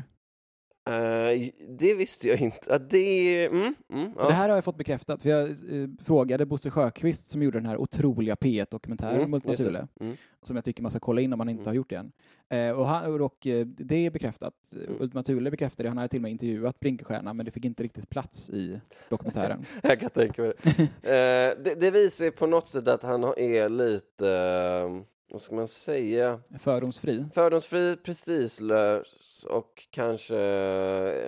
[SPEAKER 6] Det visste jag inte. Ja.
[SPEAKER 7] Det här har jag fått bekräftat. För jag frågade Bosse Sjöqvist som gjorde den här otroliga P1-dokumentären om Ultima Thule. Som jag tycker man ska kolla in om man inte har gjort det än. Och det är bekräftat. Ultima Thule bekräftade. Han hade till och med intervjuat Brinkestjärna, men det fick inte riktigt plats i dokumentären.
[SPEAKER 6] Jag kan tänka mig det. Det visar på något sätt att han är lite... vad ska man säga? Fördomsfri, prestigelös och kanske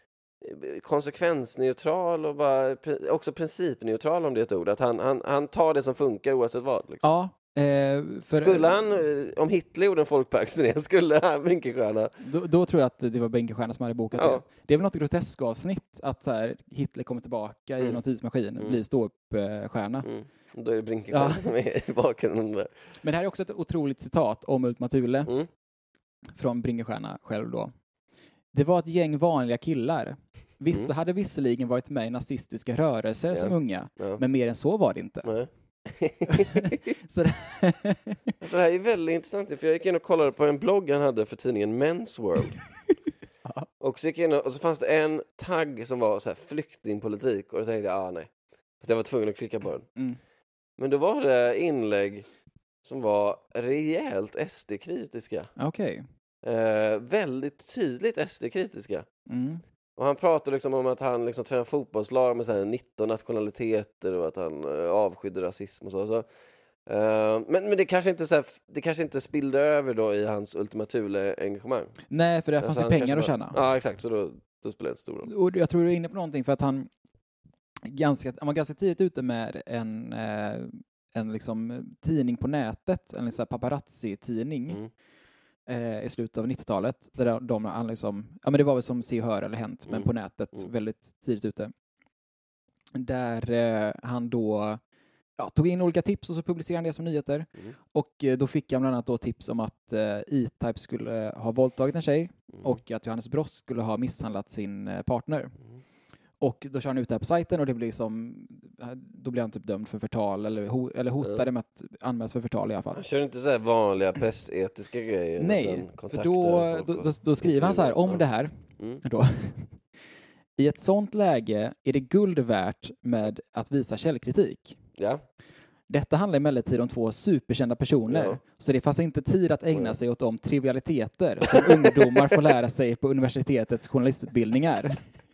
[SPEAKER 6] konsekvensneutral och bara också principneutral, om det är ett ord. Att han tar det som funkar oavsett vad. Liksom.
[SPEAKER 7] Ja.
[SPEAKER 6] Skulle han, om Hitler gjorde en folkparksturné, skulle han Brinkestjärna?
[SPEAKER 7] Då tror jag att det var Brinkestjärna som hade bokat det. Det är väl något grotesk avsnitt att så här, Hitler kommer tillbaka i någon tidsmaskin, blir ståuppstjärna.
[SPEAKER 6] Då är det Brinkestjärna som är i bakgrunden där.
[SPEAKER 7] Men det här är också ett otroligt citat om Ultima Thule från Brinkestjärna själv då. Det var ett gäng vanliga killar. Vissa hade visserligen varit med i nazistiska rörelser som unga, men mer än så var det inte.
[SPEAKER 6] Nej. Så det här är väldigt intressant, för jag gick in och kollade på en blogg han hade för tidningen Men's World. Och så gick jag in och så fanns det en tagg som var så här flyktingpolitik, och då tänkte jag, nej. Fast jag var tvungen att klicka på den. Men då var det inlägg som var rejält SD-kritiska.
[SPEAKER 7] Okej.
[SPEAKER 6] Väldigt tydligt SD-kritiska. Och han pratade liksom om att han liksom tränar fotbollslag med så här 19 nationaliteter och att han avskydde rasism och så. Men det kanske inte så här, det kanske inte spillde över då i hans Ultima Thule-engagemang.
[SPEAKER 7] Nej, för det fanns ju pengar att tjäna.
[SPEAKER 6] Ja, exakt. Så då spelar det inte stor roll.
[SPEAKER 7] Och jag tror du är inne på någonting, för att han var ganska tidigt ute med en liksom tidning på nätet, en liksom paparazzi-tidning. I slutet av 90-talet, där han liksom, men det var väl som Se, Hör eller Hänt, men på nätet, väldigt tidigt ute. Där han då tog in olika tips och så publicerade han det som nyheter. Och då fick han bland annat då tips om att E-Type skulle ha våldtagit en tjej och att Johannes Brost skulle ha misshandlat sin partner. Och då kör han ut det här på sajten och det blir då blir han typ dömd för förtal eller hotade med att anmälas för förtal i alla fall. Han
[SPEAKER 6] kör inte så här vanliga pressetiska grejer.
[SPEAKER 7] Nej, för då skriver han så här om det här. Då. I ett sånt läge är det guld värt med att visa källkritik.
[SPEAKER 6] Ja.
[SPEAKER 7] Detta handlar emellertid om två superkända personer, så det fanns inte tid att ägna sig åt de trivialiteter som ungdomar får lära sig på universitetets journalistutbildningar.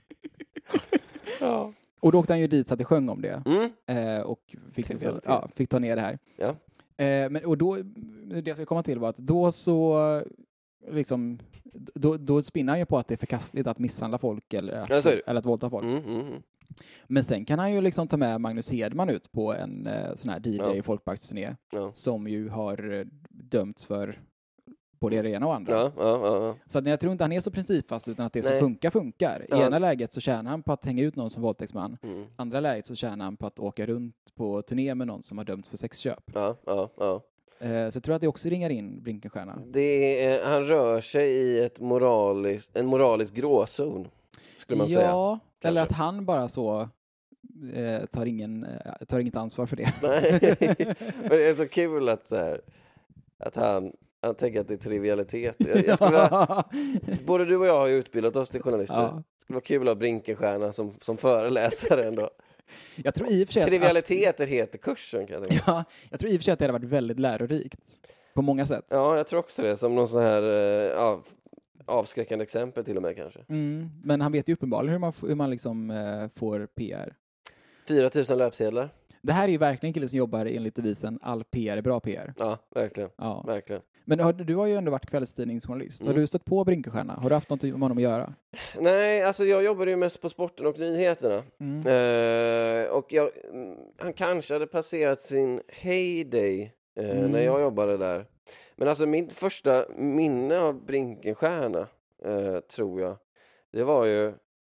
[SPEAKER 7] Och då åkte han ju dit så att det sjöng om det. Och fick ta ner det här. Ja. Och då, det jag ska komma till var att då så liksom, då spinnar han ju på att det är förkastligt att misshandla folk eller att våldta folk. Men sen kan han ju liksom ta med Magnus Hedman ut på en sån här DJ folkparksturné som ju har dömts för både det ena och andra. Så att jag tror inte han är så principfast, utan att det som funkar. I ena läget så tjänar han på att hänga ut någon som våldtäktsman. Andra läget så tjänar han på att åka runt på turné med någon som har dömts för sexköp. Så jag tror att det också ringar in Brinkestjärna.
[SPEAKER 6] Han rör sig i en moralisk gråzon, skulle man säga.
[SPEAKER 7] Ja, eller att han bara så tar inget ansvar för det.
[SPEAKER 6] Nej, men det är så kul att, så här, att han tänker att det är trivialitet. Jag skulle både du och jag har ju utbildat oss till journalister. Ja. Det skulle vara kul att ha Brinkenstierna som föreläsare ändå.
[SPEAKER 7] Jag tror i och för sig
[SPEAKER 6] trivialiteter heter kursen, kan jag tänka.
[SPEAKER 7] Ja, jag tror i och för sig att det hade varit väldigt lärorikt på många sätt.
[SPEAKER 6] Ja, jag tror också det. Som någon sån här avskräckande exempel till och med kanske.
[SPEAKER 7] Men han vet ju uppenbarligen hur man liksom får PR.
[SPEAKER 6] 4 000 löpsedlar.
[SPEAKER 7] Det här är ju verkligen en kille som jobbar enligt devisen all PR är bra PR.
[SPEAKER 6] Ja, verkligen.
[SPEAKER 7] Ja.
[SPEAKER 6] Verkligen.
[SPEAKER 7] Men du har ju ändå varit kvällstidningsjournalist. Har du stött på Brinkenstierna? Har du haft något med honom att göra?
[SPEAKER 6] Nej, alltså jag jobbade ju mest på sporten och nyheterna. Och han kanske hade passerat sin heyday när jag jobbade där. Men alltså min första minne av Brinkenstierna, tror jag, det var ju...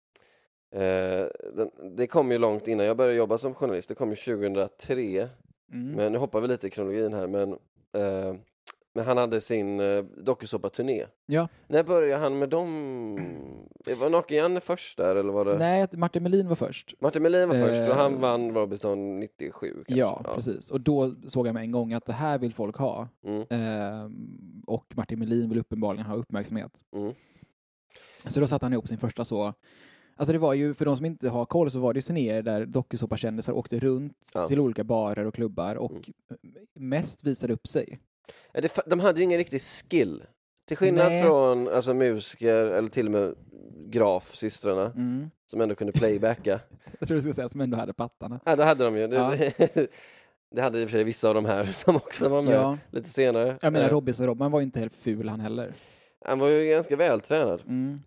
[SPEAKER 6] det kom ju långt innan jag började jobba som journalist. Det kom ju 2003. Men nu hoppar vi lite i kronologin här. Men han hade sin dokusåpa-turné. Ja. När började han med dem? Det var Naken Janne först där, eller var det?
[SPEAKER 7] Nej, Martin Melin var först.
[SPEAKER 6] Martin Melin var först, och han vann Robinson 97 kanske.
[SPEAKER 7] Ja, precis. Och då såg jag med en gång att det här vill folk ha. Och Martin Melin vill uppenbarligen ha uppmärksamhet. Så då satte han ihop sin första så... Alltså det var ju, för de som inte har koll, så var det ju turnéer där dokusåpakändisar åkte runt till olika barer och klubbar och mest visade upp sig.
[SPEAKER 6] De hade ju ingen riktig skill. Till skillnad från alltså, musiker eller till och med grafsystrarna som ändå kunde playbacka.
[SPEAKER 7] Jag tror du skulle säga som ändå hade pattarna.
[SPEAKER 6] Ja, det hade de ju. Det hade i och för sig vissa av de här som också var med lite senare.
[SPEAKER 7] Jag menar Robban var ju inte helt ful han heller.
[SPEAKER 6] Han var ju ganska vältränad.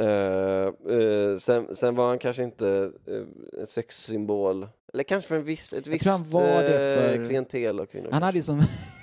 [SPEAKER 6] Sen var han kanske inte en sexsymbol. Eller kanske för ett visst klientel och kvinnor.
[SPEAKER 7] Han hade ju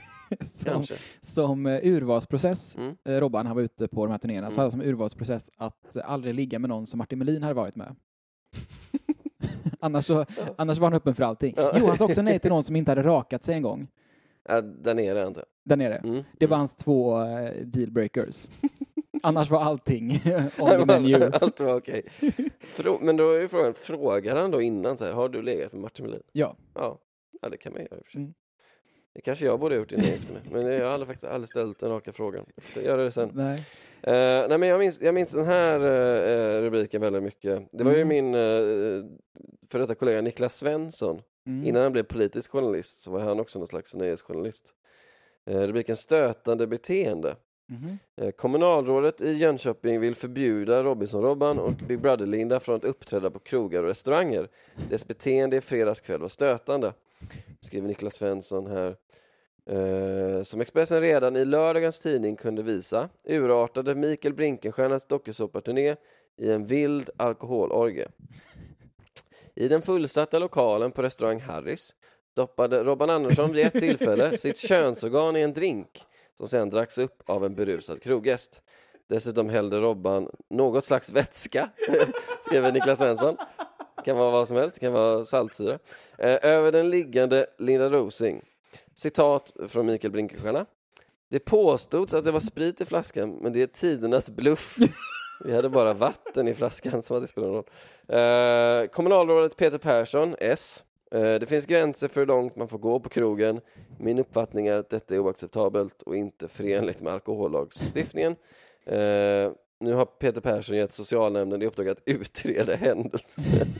[SPEAKER 7] som urvalsprocess, Robban, han var ute på de här turnéerna, så hade som urvalsprocess att aldrig ligga med någon som Martin Melin hade varit med. annars var han öppen för allting. Jo, han sa också nej till någon som inte hade rakat sig en gång.
[SPEAKER 6] Där nere, inte.
[SPEAKER 7] Där nere. Det var hans 2 dealbreakers. Annars var allting on the menu.
[SPEAKER 6] Allt var okej. Men då är ju frågan, frågar han då innan så här, har du legat med Martin Melin?
[SPEAKER 7] Ja.
[SPEAKER 6] Ja, det kan man göra i och för sig. Det kanske jag borde ha gjort innan efter mig. Men jag har faktiskt aldrig ställt den raka frågan. Jag gör det sen.
[SPEAKER 7] Nej.
[SPEAKER 6] Nej, men jag minns den här rubriken väldigt mycket. Det var ju min för detta kollega Niklas Svensson. Innan han blev politisk journalist så var han också någon slags nöjesjournalist. Rubriken stötande beteende. Kommunalrådet i Jönköping vill förbjuda Robinson-Robban och Big Brother-Linda från att uppträda på krogar och restauranger. Dess beteende i fredagskväll var stötande, skriver Niklas Svensson här. Som Expressen redan i lördagens tidning kunde visa, urartade Mikael Brinkenstiernas dokusåpaturné i en vild alkoholorgie. I den fullsatta lokalen på restaurang Harris doppade Robban Andersson vid ett tillfälle sitt könsorgan i en drink som sedan dracks upp av en berusad kroggäst. Dessutom hällde Robban något slags vätska, skriver Niklas Svensson. Det kan vara vad som helst, det kan vara saltsyra. Över den liggande Linda Rosing. Citat från Mikael Brinkenstierna. Det påstods att det var sprit i flaskan, men det är tidernas bluff. Vi hade bara vatten i flaskan, som att det spelar någon roll. Kommunalrådet Peter Persson, S. Det finns gränser för hur långt man får gå på krogen. Min uppfattning är att detta är oacceptabelt och inte förenligt med alkohollagstiftningen. Nu har Peter Persson gett socialnämnden i uppdrag att utreda händelsen.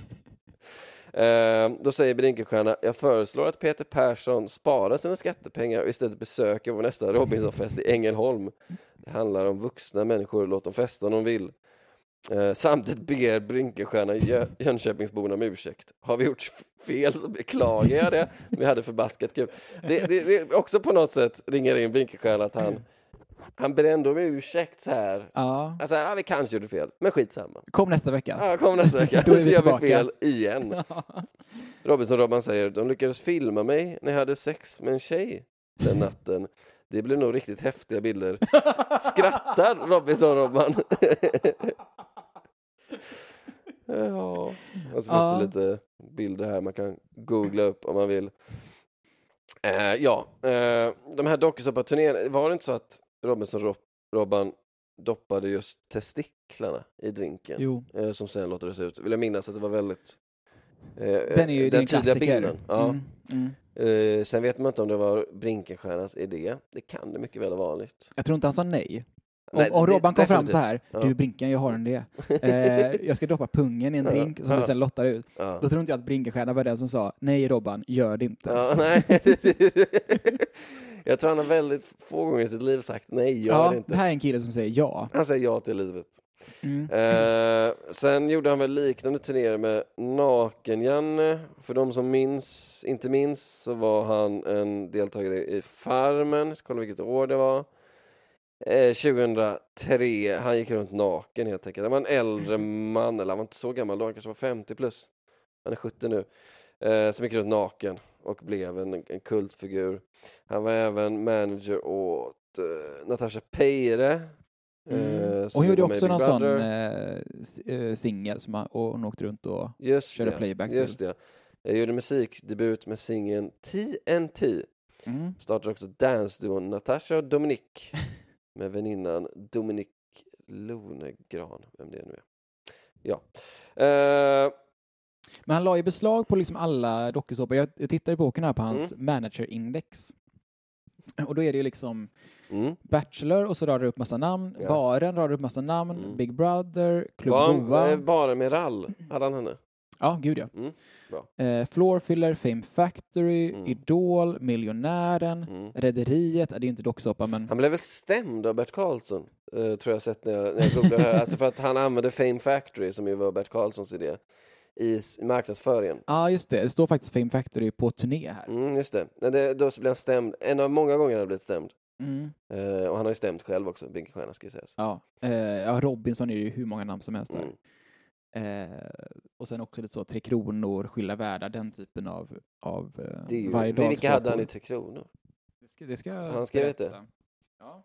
[SPEAKER 6] Då säger Brinkenstierna, jag föreslår att Peter Persson sparar sina skattepengar och istället besöker vår nästa Robinsonfest i Ängelholm. Det handlar om vuxna människor, låt dem festa om de vill. Samtidigt ber Brinkenstierna Jönköpingsborna om ursäkt. Har vi gjort fel så beklagar jag det. Vi hade förbaskat kul. Det också på något sätt ringer in Brinkenstierna att han ber ändå om ursäkt så här.
[SPEAKER 7] Ja.
[SPEAKER 6] Alltså, vi kanske gjorde fel, men skitsamma.
[SPEAKER 7] Kom nästa vecka.
[SPEAKER 6] Ja, kom nästa vecka.
[SPEAKER 7] Då är vi
[SPEAKER 6] så gör
[SPEAKER 7] tillbaka.
[SPEAKER 6] Vi fel igen. Robinson säger, de lyckades filma mig när jag hade sex med en tjej den natten. Det blir nog riktigt häftiga bilder. Skrattar Robinson. Ja. Och så finns det lite bilder här man kan googla upp om man vill. De här dokusåpaturnéerna, var det inte så att Robban doppade just testiklarna i drinken?
[SPEAKER 7] Jo.
[SPEAKER 6] Som sen låter det se ut. Vill jag minnas att det var väldigt
[SPEAKER 7] Den är ju en klassiker.
[SPEAKER 6] Ja. Sen vet man inte om det var Brinkenstiernas idé. Det kan det mycket väl vara vanligt.
[SPEAKER 7] Jag tror inte han sa nej. Om Robban kom fram så här, du Brinken, jag har en idé. Jag ska droppa pungen i en drink som vi sen lottar ut. Då tror inte jag att Brinkenstierna var den som sa, nej Robban, gör det inte.
[SPEAKER 6] Nej. Jag tror han har väldigt få gånger i sitt liv sagt nej, gör det inte.
[SPEAKER 7] Det här är en kille som säger ja.
[SPEAKER 6] Han säger ja till livet. Sen gjorde han väl liknande turnéer med Naken-Janne. För de som inte minns så var han en deltagare i Farmen. Så kolla vilket år det var. 2003. Han gick runt naken helt enkelt. Han var en äldre man, eller han var inte så gammal då, han kanske var 50 plus. Han är 70 nu. Som gick runt naken och blev en kultfigur. Han var även manager åt Natasha Peire.
[SPEAKER 7] Och hon gjorde också någon sån singel som hon åkte runt och körde playback till.
[SPEAKER 6] Just det. Jag gjorde musikdebut med singeln TNT. Startade också dance-duon Natasha och Dominique med väninnan Dominique Lonegran, vem det nu är. Ja.
[SPEAKER 7] Men han la ju beslag på liksom alla dokusåpor. Jag tittade i boken här på hans manager-index. Och då är det ju liksom Bachelor och så radar det upp massa namn. Ja. Baren radar upp massa namn. Big Brother, Club Goa.
[SPEAKER 6] Baren med Rall, hade han henne?
[SPEAKER 7] Ja, gud ja.
[SPEAKER 6] Bra.
[SPEAKER 7] Floorfiller, Fame Factory, Idol, Miljonären, Rederiet. Det är inte docksåpa, men...
[SPEAKER 6] Han blev väl stämd av Bert Karlsson, tror jag sett när jag googlade det här. Alltså för att han använde Fame Factory, som ju var Bert Karlssons idé, i marknadsföringen.
[SPEAKER 7] Ja, just det. Det står faktiskt Fame Factory på turné här.
[SPEAKER 6] Just det. Då så blev han stämd. En av många gånger har han blivit stämd. Och han har ju stämt själv också, Brinkenstierna ska ju sägas.
[SPEAKER 7] Ja, Robinson är ju hur många namn som helst där. Och sen också lite så 3 kronor, Skilda världar, den typen av varje dag.
[SPEAKER 6] Vilka hade han i 3 kronor?
[SPEAKER 7] Det ska
[SPEAKER 6] han skrev det.
[SPEAKER 7] Ja.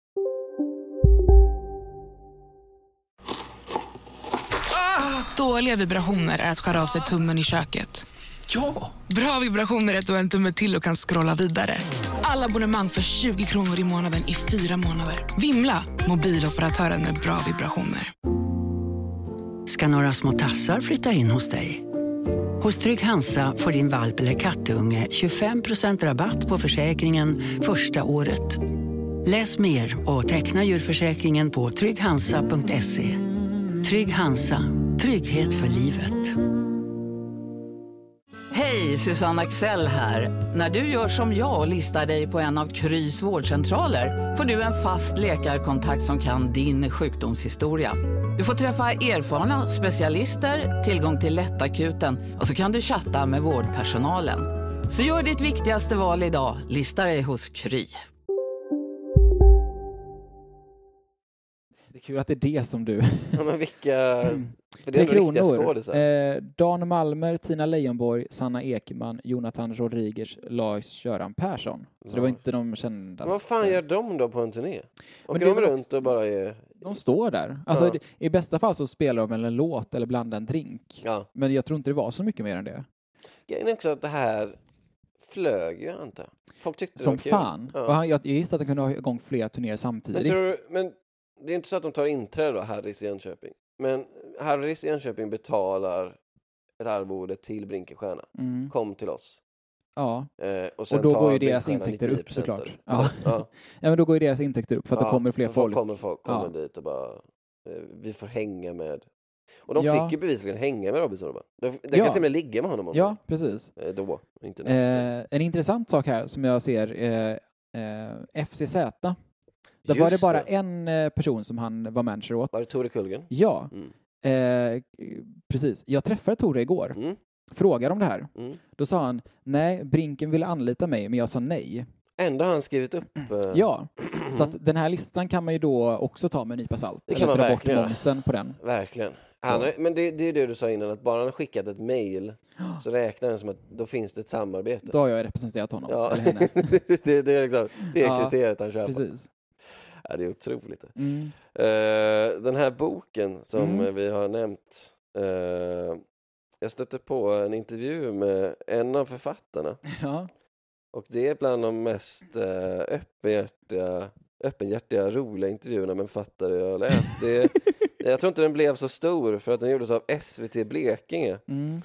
[SPEAKER 8] Dåliga vibrationer är att skära av sig tummen i köket.
[SPEAKER 9] Ja!
[SPEAKER 8] Bra vibrationer är att du har en tumme till och kan scrolla vidare. Alla abonnemang för 20 kronor i månaden i 4 månader. Vimla! Mobiloperatören med bra vibrationer.
[SPEAKER 10] Ska några små tassar flytta in hos dig? Hos Trygg Hansa får din valp eller kattunge 25% rabatt på försäkringen första året. Läs mer och teckna djurförsäkringen på trygghansa.se. Trygg Hansa. Trygghet för livet.
[SPEAKER 9] Hej, Susanne Axel här. När du gör som jag och listar dig på en av Krys vårdcentraler får du en fast läkarkontakt som kan din sjukdomshistoria. Du får träffa erfarna specialister, tillgång till lättakuten och så kan du chatta med vårdpersonalen. Så gör ditt viktigaste val idag, lista dig hos Kry.
[SPEAKER 7] Det är kul att det är det som du...
[SPEAKER 6] Ja, men vilka... För det
[SPEAKER 7] 3 kronor. Dan Malmer, Tina Leijonborg, Sanna Ekman, Jonathan Rodriguez, Lars-Göran Persson. Så det var inte de kändaste.
[SPEAKER 6] Vad fan gör de då på en turné? Åker de runt och bara är...
[SPEAKER 7] De står där. Alltså, i bästa fall så spelar de en låt eller blandar en drink.
[SPEAKER 6] Ja.
[SPEAKER 7] Men jag tror inte det var så mycket mer än det.
[SPEAKER 6] Grejen är också att det här flög ju inte. Folk tyckte
[SPEAKER 7] som
[SPEAKER 6] det var
[SPEAKER 7] fan. Kul. Ja. Jag gissar att de kunde ha igång flera turnéer samtidigt.
[SPEAKER 6] Men det är inte så att de tar inträde då, Harrys i Jönköping. Men Harrys i Jönköping betalar ett arvode till Brinkenstierna. Kom till oss.
[SPEAKER 7] Ja.
[SPEAKER 6] Och sen
[SPEAKER 7] då går ju deras intäkter upp såklart. Ja. Ja, men då går ju deras intäkter upp för att det kommer fler folk.
[SPEAKER 6] Folk kommer dit och bara vi får hänga med. Och de fick ju bevisligen hänga med Robinson. De kan till och med ligga med honom.
[SPEAKER 7] Ja, precis.
[SPEAKER 6] Då, inte nu.
[SPEAKER 7] En intressant sak här som jag ser FCZ. Då var det bara en person som han var manager åt.
[SPEAKER 6] Var det Tore Kullgren?
[SPEAKER 7] Ja, precis. Jag träffade Tore igår. Frågade om det här. Då sa han, nej, Brinken ville anlita mig, men jag sa nej.
[SPEAKER 6] Ändå har han skrivit upp.
[SPEAKER 7] Ja, så att den här listan kan man ju då också ta med en nypa salt.
[SPEAKER 6] Det kan man verkligen
[SPEAKER 7] bort momsen på den.
[SPEAKER 6] Verkligen. Men det är det du sa innan, att bara han har skickat ett mejl så räknar den som att då finns det ett samarbete.
[SPEAKER 7] Då har jag representerat honom.
[SPEAKER 6] Ja.
[SPEAKER 7] Eller henne.
[SPEAKER 6] det är liksom, det är kriteriet han köper.
[SPEAKER 7] Precis.
[SPEAKER 6] Ja, det är otroligt. Den här boken som vi har nämnt, jag stötte på en intervju med en av författarna.
[SPEAKER 7] Ja.
[SPEAKER 6] Och det är bland de mest öppenhjärtiga, roliga intervjuerna med författare jag har läst. Jag tror inte den blev så stor för att den gjordes av SVT Blekinge.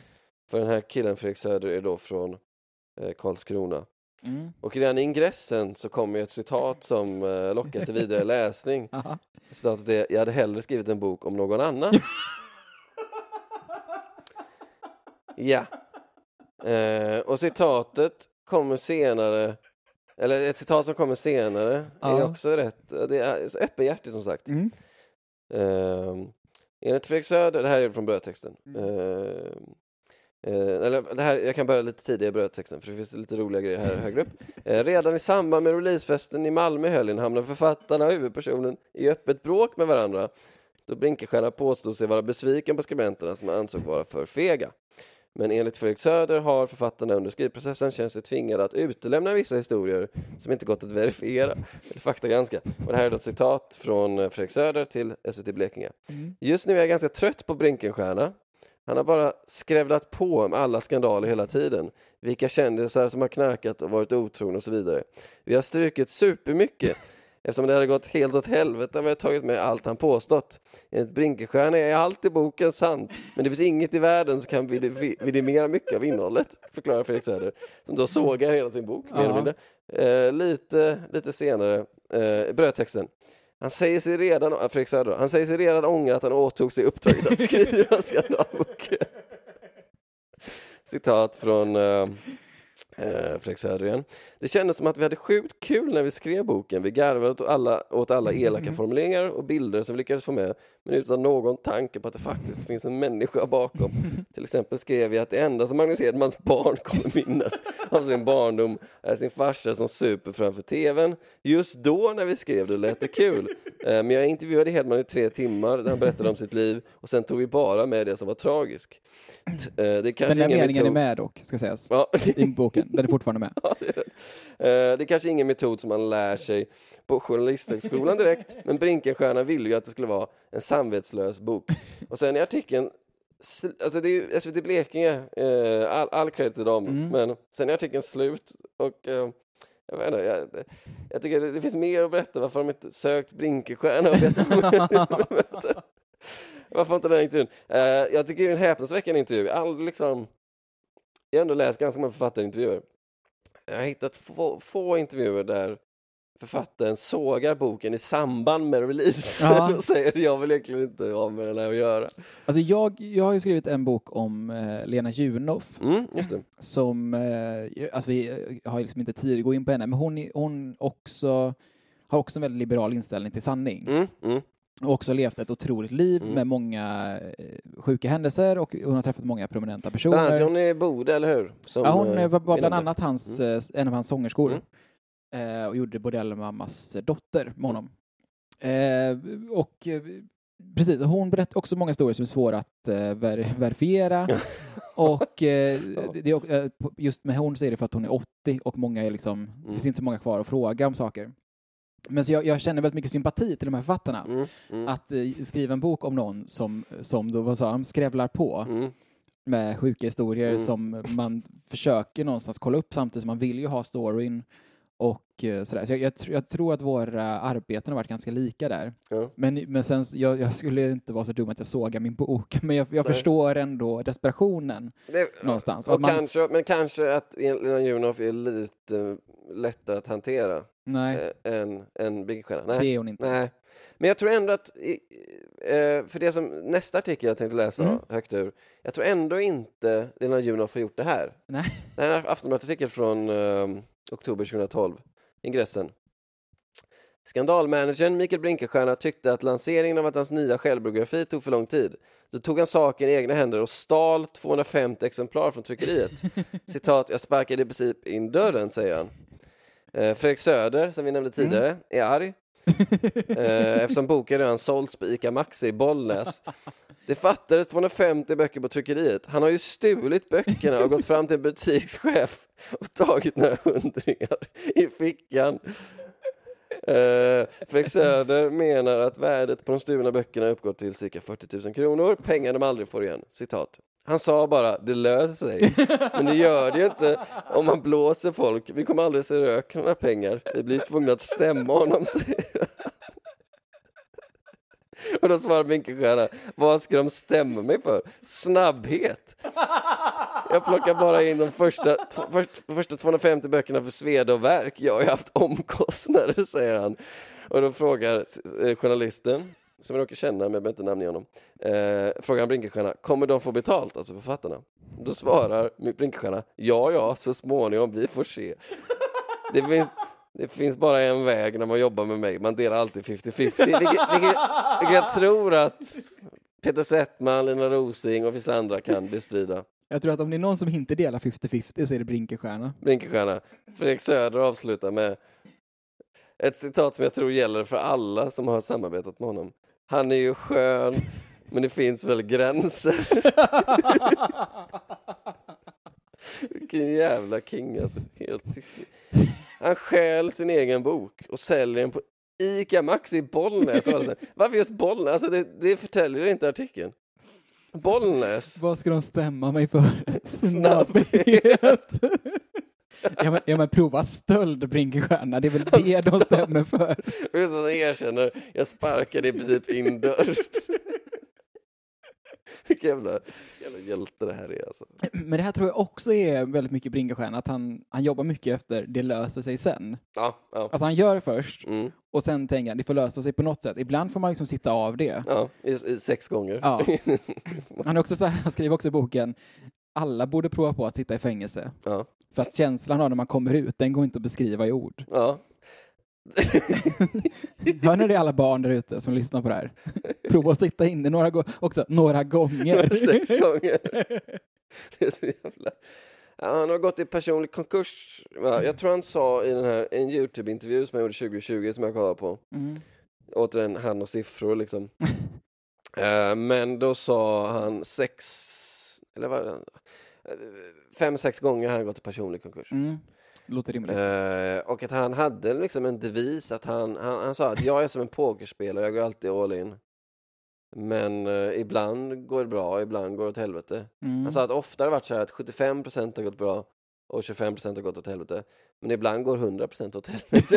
[SPEAKER 6] För den här killen Fredrik Söder är då från Karlskrona. Och redan i ingressen så kommer ett citat som lockar till vidare läsning. Citatet är: jag hade hellre skrivit en bok om någon annan. Ja. Och citatet kommer senare, eller ett citat som kommer senare är också rätt. Det är så öppenhjärtigt som sagt. Enligt Fredrik Söder, det här är från brödtexten. Eller det här, jag kan börja lite tidigare i brödtexten för det finns lite roliga grejer här högre upp. Redan i samband med releasefesten i Malmö i helgen hamnade författarna och huvudpersonen i öppet bråk med varandra. Då Brinkenstierna påstod sig vara besviken på skribenterna som ansåg vara för fega. Men enligt Fredrik Söder har författarna under skrivprocessen känt sig tvingade att utelämna vissa historier som inte gått att verifiera eller faktagranska. Och det här är ett citat från Fredrik Söder till SVT Blekinge. Just nu är jag ganska trött på Brinkenstierna. Han har bara skrävlat på med alla skandaler hela tiden. Vilka kändisar som har knarkat och varit otrogna och så vidare. Vi har strykit supermycket eftersom det hade gått helt åt helvete om vi har tagit med allt han påstått. Enligt Brinkenstierna är allt i boken sant, men det finns inget i världen som kan vidimera mycket av innehållet, förklarar Fredrik Söder, som då sågar hela sin bok. Mer eller mindre. Lite senare, brödtexten. Han säger sig redan, Fredrik Söder, han säger sig redan ångra att han åtog sig uppdraget att skriva en skandalbok. Citat från Fredrik Söder igen. Det kändes som att vi hade sjukt kul när vi skrev boken. Vi garvade åt alla elaka formuleringar och bilder som vi lyckades få med, men utan någon tanke på att det faktiskt finns en människa bakom. Till exempel skrev vi att det enda som Magnus Hedmans barn kommer minnas av sin barndom är sin farsa som super framför tvn. Just då när vi skrev det lät det kul. Men jag intervjuade Hedman i 3 timmar där han berättade om sitt liv och sen tog vi bara med det som var tragiskt. Det kanske
[SPEAKER 7] den här meningen är med dock, ska sägas. Ja. I boken, den är fortfarande med.
[SPEAKER 6] Ja, det är kanske ingen metod som man lär sig på journalisthögskolan direkt, men Brinkenstierna ville ju att det skulle vara en samvetslös bok. Och sen i artikeln, alltså det är ju SVT Blekinge, all credit till dem, men sen är artikeln slut och jag vet inte, jag tycker det finns mer att berätta varför de inte sökt Brinkenstierna och varför inte den här intervjun. Jag tycker det är en häpnadsväckande intervju. Jag har ändå läst ganska många författarintervjuer. Jag har hittat få intervjuer där författaren sågar boken i samband med release och säger jag vill egentligen inte ha med den här att göra.
[SPEAKER 7] Alltså jag har ju skrivit en bok om Lena Junoff.
[SPEAKER 6] Just det.
[SPEAKER 7] Som, alltså vi har liksom inte tid att gå in på henne, men hon också har också en väldigt liberal inställning till sanning. Och också levt ett otroligt liv med många sjuka händelser och hon har träffat många prominenta personer.
[SPEAKER 6] Bland annat hon är Bode, eller hur?
[SPEAKER 7] Hon var bland annat en av hans sångerskor och gjorde Bordellmammas dotter med honom. Och precis, hon berättar också många historier som är svåra att verifiera. Och just med hon så är det för att hon är 80 och många är liksom, det finns inte så många kvar att fråga om saker. Men så jag känner väldigt mycket sympati till de här författarna. Att skriva en bok om någon som då, vad sa han, skrävlar på med sjuka historier som man försöker någonstans kolla upp samtidigt som man vill ju ha storyn och sådär. Så jag tror att våra arbeten har varit ganska lika där. Men sen, jag skulle inte vara så dum att jag sågar min bok. Men jag förstår ändå desperationen någonstans.
[SPEAKER 6] Och kanske att Lena Junoff är lite lättare att hantera.
[SPEAKER 7] Nej.
[SPEAKER 6] än Brinkenstierna.
[SPEAKER 7] Nej. Det är hon inte.
[SPEAKER 6] Nej. Men jag tror ändå att för det som nästa artikel jag tänkte läsa högt ur, jag tror ändå inte Lena Junoff har gjort det här.
[SPEAKER 7] Nej.
[SPEAKER 6] Det här är en Aftonbladet-artikel från oktober 2012. Ingressen. Skandalmanagern Mikael Brinkenstierna tyckte att lanseringen av att hans nya självbiografi tog för lång tid. Då tog han saken i egna händer och stal 250 exemplar från tryckeriet. Citat, jag sparkade i princip in dörren, säger han. Fredrik Söder, som vi nämnde tidigare, är arg. Eftersom boken redan sålts på ICA Maxi i Bollnäs. Det fattades 250 böcker på tryckeriet. Han har ju stulit böckerna och gått fram till en butikschef och tagit några hundringar i fickan. Fredrik Söder menar att värdet på de stulna böckerna uppgår till cirka 40 000 kronor. Pengar de aldrig får igen. Citat. Han sa bara, det löser sig. Men det gör det ju inte om man blåser folk. Vi kommer aldrig se rök några pengar. Vi blir tvungna att stämma honom, säger. Och då svarar Brinkenstierna, vad ska de stämma mig för? Snabbhet. Jag plockar bara in de första 250 böckerna för sveda och verk. Jag har ju haft omkostnader, säger han. Och då frågar journalisten, som jag råkar känna, men jag behöver inte namnge honom. Frågar han Brinkestjärna, kommer de få betalt, alltså författarna? Då svarar Brinkestjärna, ja, så småningom, vi får se. Det finns bara en väg när man jobbar med mig. Man delar alltid 50-50. Vilket jag tror att Peter Settman, Lina Rosing och vissa andra kan bestrida.
[SPEAKER 7] Jag tror att om det är någon som inte delar 50-50 så är det Brinkestjärna.
[SPEAKER 6] Fredrik Söder avslutar med ett citat som jag tror gäller för alla som har samarbetat med honom. Han är ju skön, men det finns väl gränser. Vilken jävla king, alltså. Helt. Han stjäl sin egen bok och säljer den på Ica Maxi i Bollnäs. Varför just Bollnäs? Alltså det förtäljer inte artikeln. Bollnäs.
[SPEAKER 7] Vad ska de stämma mig för? Snabbhet. Ja, men prova stöld, Brinkestjärna. Det är väl det de stämmer för.
[SPEAKER 6] Han erkänner, jag sparkade i princip in dörr. Vilken jävla hjälte det här är, alltså.
[SPEAKER 7] Men det här tror jag också är väldigt mycket Brinkestjärna, att han jobbar mycket efter det löser sig sen.
[SPEAKER 6] Ja.
[SPEAKER 7] Alltså han gör först och sen tänker han, det får lösa sig på något sätt. Ibland får man liksom sitta av det.
[SPEAKER 6] Ja, i 6 gånger.
[SPEAKER 7] Ja. Han skriver också i boken, alla borde prova på att sitta i fängelse.
[SPEAKER 6] Ja.
[SPEAKER 7] För att känslan av när man kommer ut, den går inte att beskriva i ord.
[SPEAKER 6] Ja.
[SPEAKER 7] Hör ni det, alla barn där ute som lyssnar på det här? Prova att sitta inne några gånger.
[SPEAKER 6] 6 gånger. Det är så jävla... Ja, han har gått i personlig konkurs. Jag tror han sa i en YouTube-intervju som jag gjorde 2020 som jag kollade på. Återigen, han och siffror liksom. Men då sa han 5-6 gånger har han gått i personlig konkurs.
[SPEAKER 7] Låter rimligt.
[SPEAKER 6] Och att han hade liksom en devis att han sa att jag är som en pokerspelare, jag går alltid all in. Men ibland går det bra, ibland går det åt helvete. Han sa att ofta har det varit så här att 75% har gått bra och 25% har gått åt helvete. Men ibland går 100% åt helvete.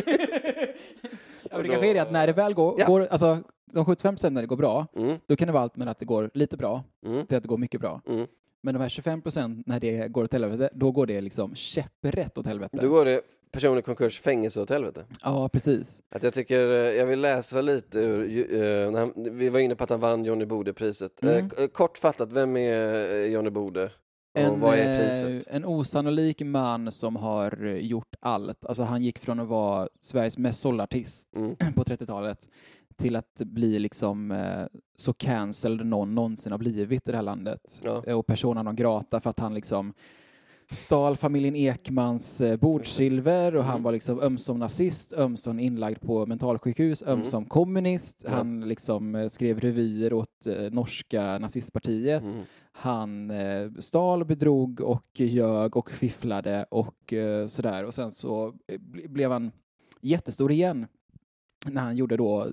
[SPEAKER 7] Ja, det kanske är det att när det väl går alltså de 75% när det går bra, då kan det vara allt men att det går lite bra till att det går mycket bra. Men de här 25% när det går åt helvete, då går det liksom käpprätt åt helvete.
[SPEAKER 6] Då går det personlig konkurs, fängelse åt helvete.
[SPEAKER 7] Ja, precis.
[SPEAKER 6] Alltså jag vill läsa lite ur, vi var inne på att han vann Johnny Bode-priset. Kortfattat, vem är Johnny Bode? Och vad är priset?
[SPEAKER 7] En osannolik man som har gjort allt. Alltså han gick från att vara Sveriges mest sålda artist på 30-talet till att bli liksom så cancelled någon någonsin har blivit i det här landet. Ja. Och persona non grata för att han liksom stal familjen Ekmans bordsilver och han var liksom ömsom nazist, ömsom inlagd på mentalsjukhus, ömsom kommunist. Han liksom skrev revyer åt norska nazistpartiet. Han stal, bedrog och ljög och fifflade och sådär. Och sen så blev han jättestor igen när han gjorde då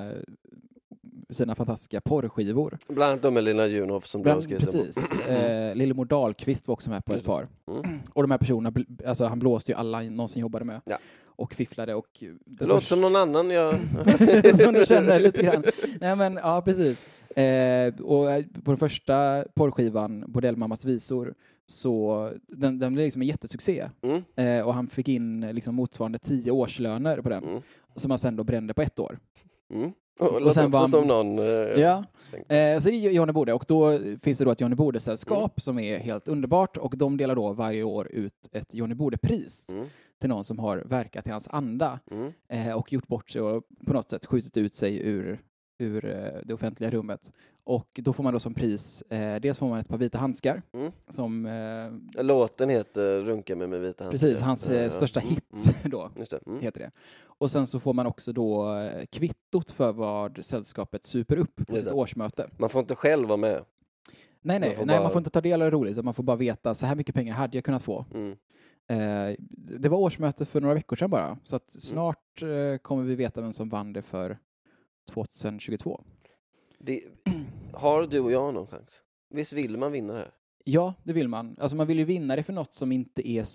[SPEAKER 7] sina fantastiska porrskivor.
[SPEAKER 6] Bland annat de med Lina Junhoff som du har skrivit.
[SPEAKER 7] Precis. Lillemor Dahlqvist var också med på ett par. Och de här personerna, alltså han blåste ju alla någonsin jobbade med. Ja. Och fifflade och...
[SPEAKER 6] Det låter som någon annan
[SPEAKER 7] som du känner lite grann. Nej men, ja precis. Och på den första porrskivan, Bordellmammas visor, så den blev liksom en jättesuccé. Och han fick in liksom motsvarande 10 årslöner på den. Som han sen då brände på 1 år.
[SPEAKER 6] Och sen var han... som någon...
[SPEAKER 7] så det är Johnny Bode. Och då finns det då ett Johnny Bode-sällskap som är helt underbart. Och de delar då varje år ut ett Johnny Bode-pris till någon som har verkat i hans anda. Och gjort bort sig och på något sätt skjutit ut sig ur det offentliga rummet. Och då får man då som pris, dels får man ett par vita handskar. Som,
[SPEAKER 6] låten heter Runka med vita handskar.
[SPEAKER 7] Precis, hans största hit då heter det. Och sen så får man också då kvittot för vad sällskapet super upp på sitt årsmöte.
[SPEAKER 6] Man får inte själv vara med.
[SPEAKER 7] Nej, man får inte ta del av det roligt. Man får bara veta, så här mycket pengar hade jag kunnat få. Det var årsmöte för några veckor sedan bara. Så att snart kommer vi veta vem som vann det för 2022.
[SPEAKER 6] Har du och jag någon chans? Visst vill man vinna det här?
[SPEAKER 7] Ja, det vill man. Alltså man vill ju vinna det för något som inte är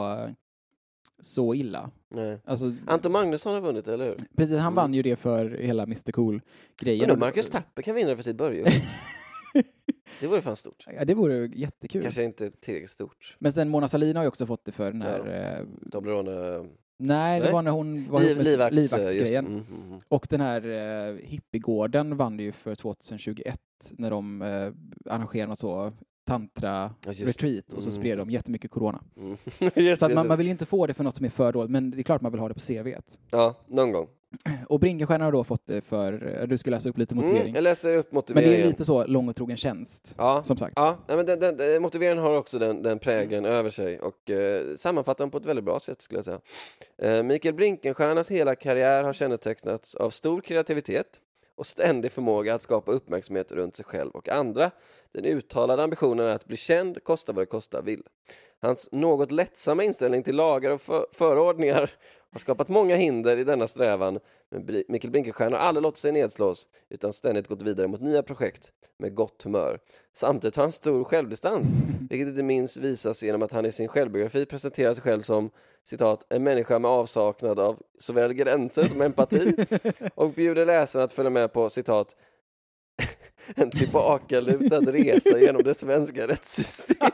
[SPEAKER 7] så illa.
[SPEAKER 6] Nej.
[SPEAKER 7] Alltså,
[SPEAKER 6] Anton Magnusson har vunnit, eller hur?
[SPEAKER 7] Precis, han vann ju det för hela Mr. Cool-grejen.
[SPEAKER 6] Men Marcus Tapper kan vinna det för sitt början. Det vore fan stort.
[SPEAKER 7] Ja, det vore jättekul.
[SPEAKER 6] Kanske inte tillräckligt stort.
[SPEAKER 7] Men sen Mona Sahlin har ju också fått det för den här...
[SPEAKER 6] Toblerone...
[SPEAKER 7] Nej, det var när hon var livvaktsgrejen. Och den här hippiegården vann ju för 2021 när de arrangerade så tantra-retreat och så spred de jättemycket corona. Så att man vill ju inte få det för något som är för dåligt, men det är klart man vill ha det på CV:t.
[SPEAKER 6] Ja, någon gång.
[SPEAKER 7] Och Brinkenstierna har då fått det för, du ska läsa upp lite motivering.
[SPEAKER 6] Jag läser upp motiveringen.
[SPEAKER 7] Men det är lite så lång och trogen tjänst, som sagt.
[SPEAKER 6] Ja, men den motiveringen har också den prägeln över sig och sammanfattar den på ett väldigt bra sätt skulle jag säga. Mikael Brinkenstiernas hela karriär har kännetecknats av stor kreativitet och ständig förmåga att skapa uppmärksamhet runt sig själv och andra. Den uttalade ambitionen är att bli känd, kosta vad det kosta vill. Hans något lättsamma inställning till lagar och förordningar har skapat många hinder i denna strävan. Men Mikael Brinkenstierna har aldrig låtit sig nedslås utan ständigt gått vidare mot nya projekt med gott humör. Samtidigt har han stor självdistans, vilket inte minst visas genom att han i sin självbiografi presenterar sig själv som, citat, en människa med avsaknad av såväl gränser som empati och bjuder läsaren att följa med på, citat, en tillbakalutad resa genom det svenska rättssystemet.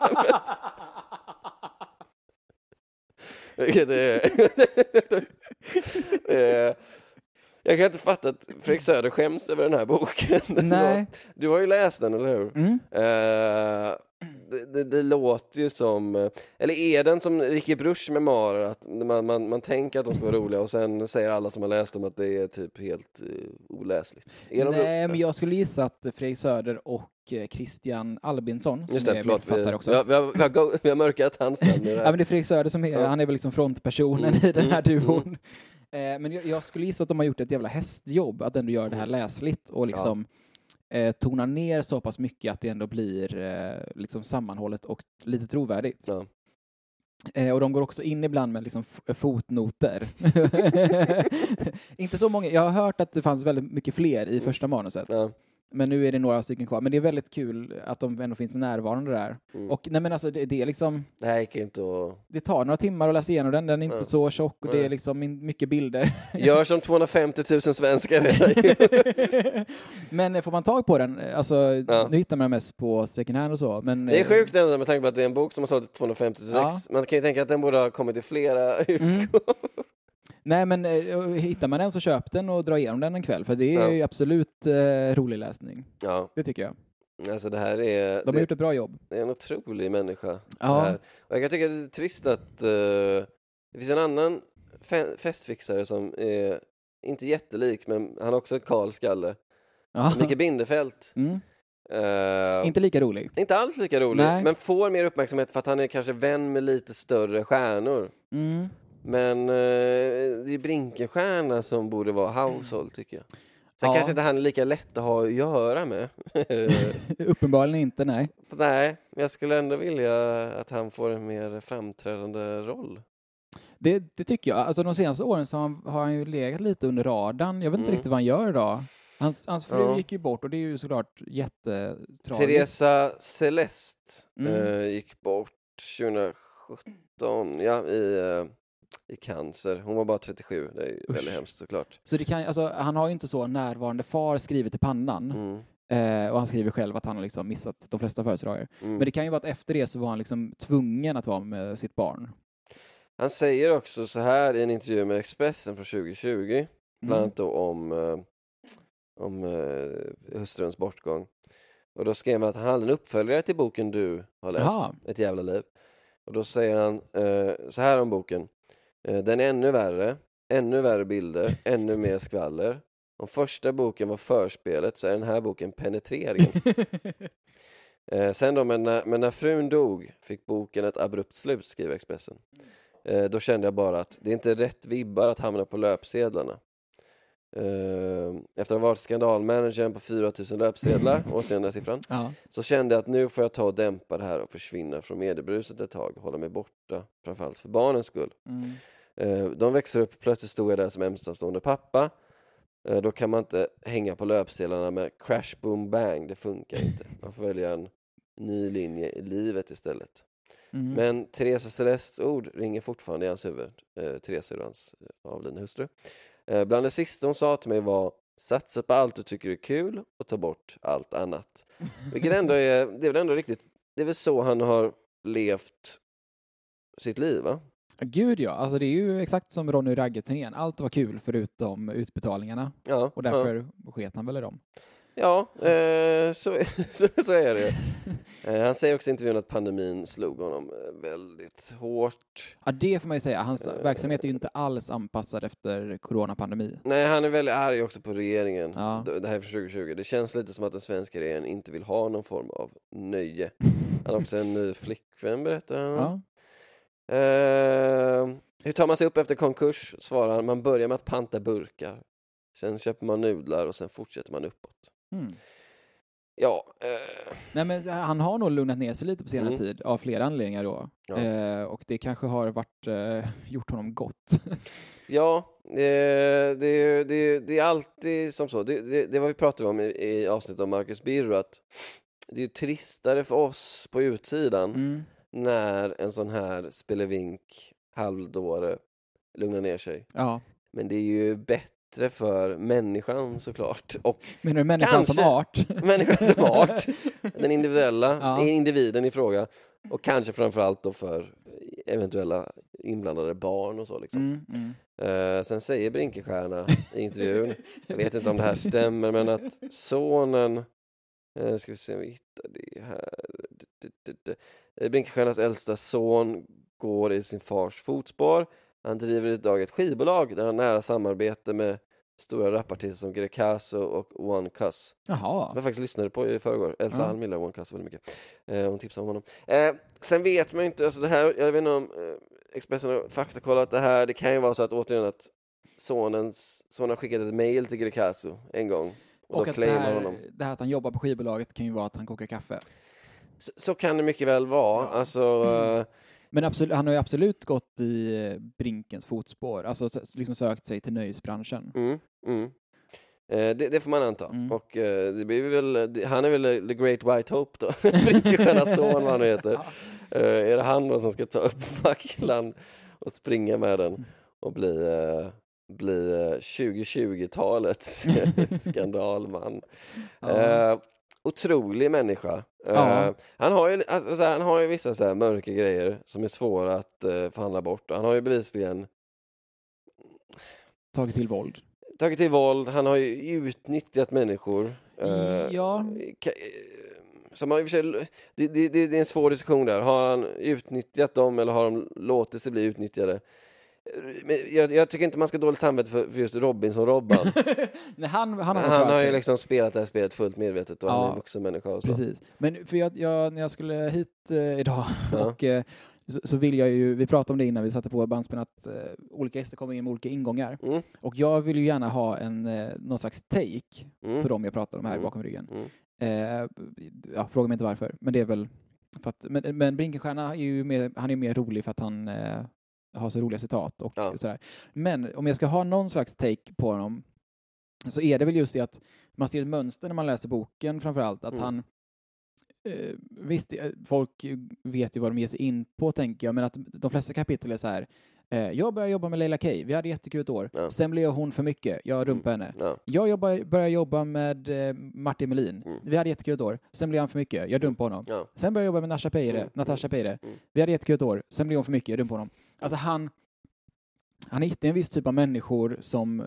[SPEAKER 6] Jag kan inte fatta att Fredrik Söder skäms över den här boken.
[SPEAKER 7] Nej.
[SPEAKER 6] Du har ju läst den, eller hur? Det låter ju som... Eller är den som Ricky Bruchs memoarer, att man tänker att de ska vara roliga och sen säger alla som har läst dem att det är typ helt oläsligt.
[SPEAKER 7] Nej, men jag skulle gissa att Fredrik Söder och Christian Albinsson, som är författare också.
[SPEAKER 6] Vi har mörkat hans namn.
[SPEAKER 7] Ja, men det är Fredrik Söder som är, han är väl liksom frontpersonen i den här duon. Men jag skulle gissa att de har gjort ett jävla hästjobb att ändå göra det här läsligt och liksom tona ner så pass mycket att det ändå blir liksom sammanhållet och lite trovärdigt.
[SPEAKER 6] Ja.
[SPEAKER 7] Och de går också in ibland med liksom fotnoter. Inte så många. Jag har hört att det fanns väldigt mycket fler i första manuset. Ja. Men nu är det några stycken kvar. Men det är väldigt kul att de ändå finns närvarande där. Och nej, men alltså det är liksom...
[SPEAKER 6] Det här gick inte att...
[SPEAKER 7] Det tar några timmar att läsa igenom den. Den är inte så tjock och det är liksom mycket bilder.
[SPEAKER 6] Gör som 250 000 svenskar.
[SPEAKER 7] Men får man tag på den? Alltså, nu hittar man den mest på second hand och så. Men,
[SPEAKER 6] det är sjukt ändå med tanke på att det är en bok som har sålt 250 000 ex. Man kan ju tänka att den borde ha kommit i flera utgåvor.
[SPEAKER 7] Nej, men hittar man den så köp den och dra igenom den en kväll. För det är ju absolut rolig läsning. Ja. Det tycker jag.
[SPEAKER 6] Alltså det här är...
[SPEAKER 7] De har gjort ett bra jobb.
[SPEAKER 6] Det är en otrolig människa.
[SPEAKER 7] Ja.
[SPEAKER 6] Och jag kan tycka att det är trist att det finns en annan festfixare som är inte jättelik, men han har också ett Karl skalle. Micke Bindefeld.
[SPEAKER 7] Inte lika rolig.
[SPEAKER 6] Inte alls lika rolig, men får mer uppmärksamhet för att han är kanske vän med lite större stjärnor. Men det är Brinkenstierna som borde vara household, tycker jag. Sen kanske inte han är lika lätt att ha att göra med.
[SPEAKER 7] Uppenbarligen inte, nej.
[SPEAKER 6] Nej, men jag skulle ändå vilja att han får en mer framträdande roll.
[SPEAKER 7] Det tycker jag. Alltså de senaste åren så har han ju legat lite under radarn. Jag vet inte riktigt vad han gör idag. Hans fru gick ju bort och det är ju såklart jättetragiskt.
[SPEAKER 6] Teresa Celeste gick bort 2017 i cancer. Hon var bara 37. Det är väldigt hemskt såklart.
[SPEAKER 7] Så det kan, alltså, han har ju inte så närvarande far skrivit i pannan. Och han skriver själv att han har liksom missat de flesta födelsedagar. Men det kan ju vara att efter det så var han liksom tvungen att vara med sitt barn.
[SPEAKER 6] Han säger också så här i en intervju med Expressen från 2020. Bland annat då om hustruns bortgång. Och då skrev han att han hade en uppföljare till boken du har läst. Ett jävla liv. Och då säger han så här om boken. Den är ännu värre bilder, ännu mer skvaller. Om första boken var förspelet så är den här boken penetreringen. Sen då, men när frun dog fick boken ett abrupt slut, skriver Expressen. Då kände jag bara att det är inte rätt vibbar att hamna på löpsedlarna. Efter att ha varit skandalmanagern på 4 000 löpsedlar, återigen den siffran, så kände jag att nu får jag ta och dämpa det här och försvinna från mediebruset ett tag och hålla mig borta, framförallt för barnens skull. De växer upp, plötsligt stod jag där som ensamstående pappa. Då kan man inte hänga på löpsedlarna med crash, boom, bang, det funkar inte. Man får välja en ny linje i livet istället. Men Teresa Celestes ord ringer fortfarande i hans huvud. Teresa är hans avlidna hustru. Bland det sista hon sa till mig var: Satsa på allt du tycker är kul och ta bort allt annat. Vilket ändå är, det är väl ändå riktigt, det är väl så han har levt sitt liv, va?
[SPEAKER 7] Gud ja, alltså det är ju exakt som Ronny Ragge-turnén. Allt var kul förutom utbetalningarna.
[SPEAKER 6] Ja,
[SPEAKER 7] och därför sket han väl i dem.
[SPEAKER 6] Ja, så är det. Han säger också i intervjun att pandemin slog honom väldigt hårt.
[SPEAKER 7] Ja, det får man ju säga. Hans verksamhet är ju inte alls anpassad efter coronapandemi.
[SPEAKER 6] Nej, han är väldigt arg också på regeringen.
[SPEAKER 7] Ja.
[SPEAKER 6] Det här är för 2020. Det känns lite som att den svenska regeringen inte vill ha någon form av nöje. Han har också en ny flickvän, berättar han.
[SPEAKER 7] Ja.
[SPEAKER 6] Hur tar man sig upp efter konkurs? Svarar han, man börjar med att panta burkar. Sen köper man nudlar och sen fortsätter man uppåt. Ja.
[SPEAKER 7] Nej, men han har nog lugnat ner sig lite på senare tid av flera anledningar då.
[SPEAKER 6] Ja.
[SPEAKER 7] Och det kanske har varit gjort honom gott.
[SPEAKER 6] Ja, det är alltid som så. Det var vi pratade om i avsnittet om Marcus Birro, att det är tristare för oss på utsidan när en sån här spelevink halvdåre lugnar ner sig.
[SPEAKER 7] Ja.
[SPEAKER 6] Men det är ju bättre för människan såklart. Och
[SPEAKER 7] menar du människan som art?
[SPEAKER 6] Människan som art. Den individuella, individen i fråga. Och kanske framförallt då för eventuella inblandade barn och så liksom. Sen säger Brinkestjärna i intervjun, jag vet inte om det här stämmer, men att sonen, ska vi se om vi hittar det här. Brinkestjärnas äldsta son går i sin fars fotspår. Han driver idag ett skivbolag där han har nära samarbete med stora rapartister som Greekazo och One Cuss.
[SPEAKER 7] Jaha.
[SPEAKER 6] Som jag faktiskt lyssnade på i förrgår. Elsa Alm gillar One Cuss väldigt mycket. Hon tipsade om honom. Sen vet man inte, alltså det här, jag vet inte om Expressen har faktakollat det här. Det kan ju vara så att återigen att sonen har skickat ett mejl till Greekazo en gång. Och
[SPEAKER 7] att det här att han jobbar på skivbolaget kan ju vara att han kokar kaffe.
[SPEAKER 6] Så kan det mycket väl vara.
[SPEAKER 7] Ja.
[SPEAKER 6] Alltså,
[SPEAKER 7] men han har ju absolut gått i Brinkens fotspår. Alltså liksom sökt sig till nöjesbranschen.
[SPEAKER 6] Det får man anta. Och det blir väl, han är väl the great white hope då. Brinkestjärnas son, vad han heter. Är det han då som ska ta upp facklan och springa med den och bli 2020-talets skandalman. Otrolig människa. Han har ju vissa så här mörka grejer som är svåra att förhandla bort. Han har ju bevisligen tagit till våld. Han har ju utnyttjat människor. Som har i och för sig, det är en svår diskussion där. Har han utnyttjat dem eller har de låtit sig bli utnyttjade? Men jag tycker inte man ska dåligt samvete för just Robban.
[SPEAKER 7] Nej, han
[SPEAKER 6] har ju liksom spelat det här spelet fullt medvetet och han är en vuxen människa och så.
[SPEAKER 7] Precis. Men för jag när jag skulle hit idag och så vill jag ju, vi pratade om det innan vi satte på bandspelaren, att olika gäster kommer in med olika ingångar. Och jag vill ju gärna ha någon slags take på dem jag pratar om här bakom ryggen. Fråga mig inte varför, men det är väl för att, men Brinkestjärna är ju mer rolig för att han har så roliga citat och sådär. Men om jag ska ha någon slags take på honom så är det väl just det att man ser ett mönster när man läser boken framförallt, att han visst, folk vet ju vad de ger sig in på, tänker jag, men att de flesta kapitel är så här: jag började jobba med Leila K. Vi hade jättekul ett år. Sen blev hon för mycket. Jag rumpade henne. Jag började jobba med Martin Melin. Vi hade jättekul ett år. Sen blev han för mycket. Jag dumpade honom. Sen började jag jobba med Natasha Peire. Vi hade jättekul ett år. Sen blev hon för mycket. Jag dumpade honom. Alltså han hittar en viss typ av människor som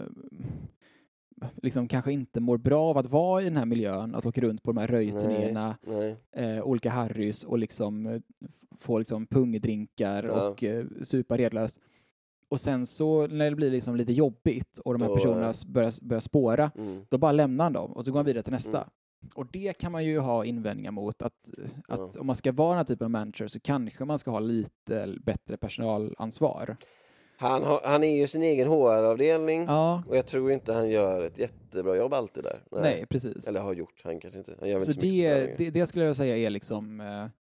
[SPEAKER 7] liksom kanske inte mår bra av att vara i den här miljön, att åka runt på de här röjturnéerna, olika Harrys och liksom få liksom pungdrinkar och supa redlöst. Och sen så när det blir liksom lite jobbigt och de här personerna börjar spåra, då bara lämnar han dem och så går han vidare till nästa. Och det kan man ju ha invändningar mot, att om man ska vara den här typen av manager så kanske man ska ha lite bättre personalansvar.
[SPEAKER 6] Han är ju sin egen HR-avdelning och jag tror inte han gör ett jättebra jobb alltid där.
[SPEAKER 7] Nej, precis.
[SPEAKER 6] Eller har gjort, han kanske inte. Han gör
[SPEAKER 7] så det skulle jag säga är liksom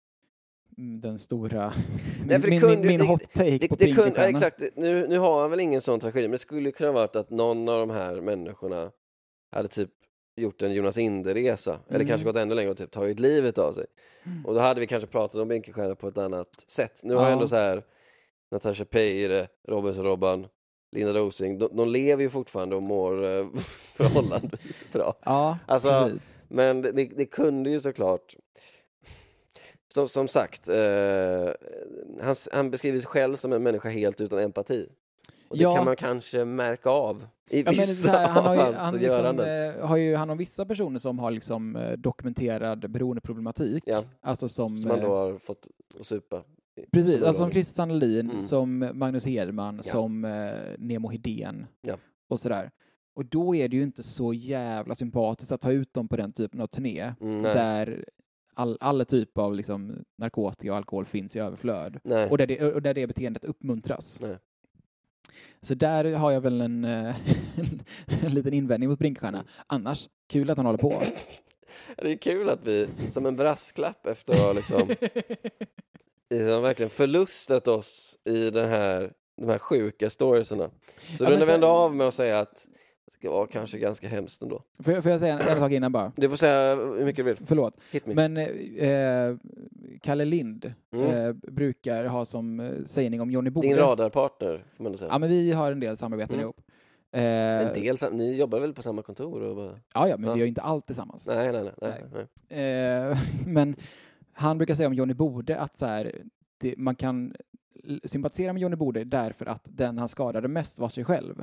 [SPEAKER 7] den stora min hot take på Brinkestjärna.
[SPEAKER 6] Exakt, nu har han väl ingen sån tragedi, men det skulle kunna varit att någon av de här människorna hade typ gjort en Jonas Inde-resa eller kanske gått ännu längre och typ tagit livet av sig. Och då hade vi kanske pratat om Brinkestjärna på ett annat sätt. Nu har jag ändå så här Natasha Peire, Robban Linda Rosing, de lever ju fortfarande och mår förhållandevis bra.
[SPEAKER 7] Ja,
[SPEAKER 6] alltså,
[SPEAKER 7] precis.
[SPEAKER 6] Men det kunde ju såklart, som sagt, han beskriver sig själv som en människa helt utan empati. Och det kan man kanske märka av i vissa av hans göranden.
[SPEAKER 7] Han har vissa personer som har liksom dokumenterad beroendeproblematik.
[SPEAKER 6] Ja.
[SPEAKER 7] Alltså som
[SPEAKER 6] man då har fått att supa.
[SPEAKER 7] Precis, alltså som Christer Sandelin, som Magnus Hedman, som Nemo Hedén och sådär. Och då är det ju inte så jävla sympatiskt att ta ut dem på den typen av turné där alla typer av liksom narkotika och alkohol finns i överflöd. Och där det beteendet uppmuntras. Nej. Så där har jag väl en liten invändning mot Brinkstjärna. Annars, kul att han håller på.
[SPEAKER 6] Det är kul att vi, som en brasklapp efter att ha liksom verkligen förlustat oss i de här sjuka storiesarna. Så rundar vi ändå av med att säga att det ska vara kanske ganska hemskt ändå.
[SPEAKER 7] Får jag säga en sak innan bara?
[SPEAKER 6] Du får säga hur mycket du vill.
[SPEAKER 7] Förlåt. Men Kalle Lind brukar ha som sägning om Johnny Bode.
[SPEAKER 6] Din radarpartner, får man säga.
[SPEAKER 7] Ja, men vi har en del samarbeten ihop.
[SPEAKER 6] Ni jobbar väl på samma kontor? Och bara...
[SPEAKER 7] Ja, men vi gör inte allt tillsammans.
[SPEAKER 6] Nej.
[SPEAKER 7] Men han brukar säga om Johnny Bode att så här, man kan sympatisera med Johnny Bode därför att den han skadade mest var sig själv.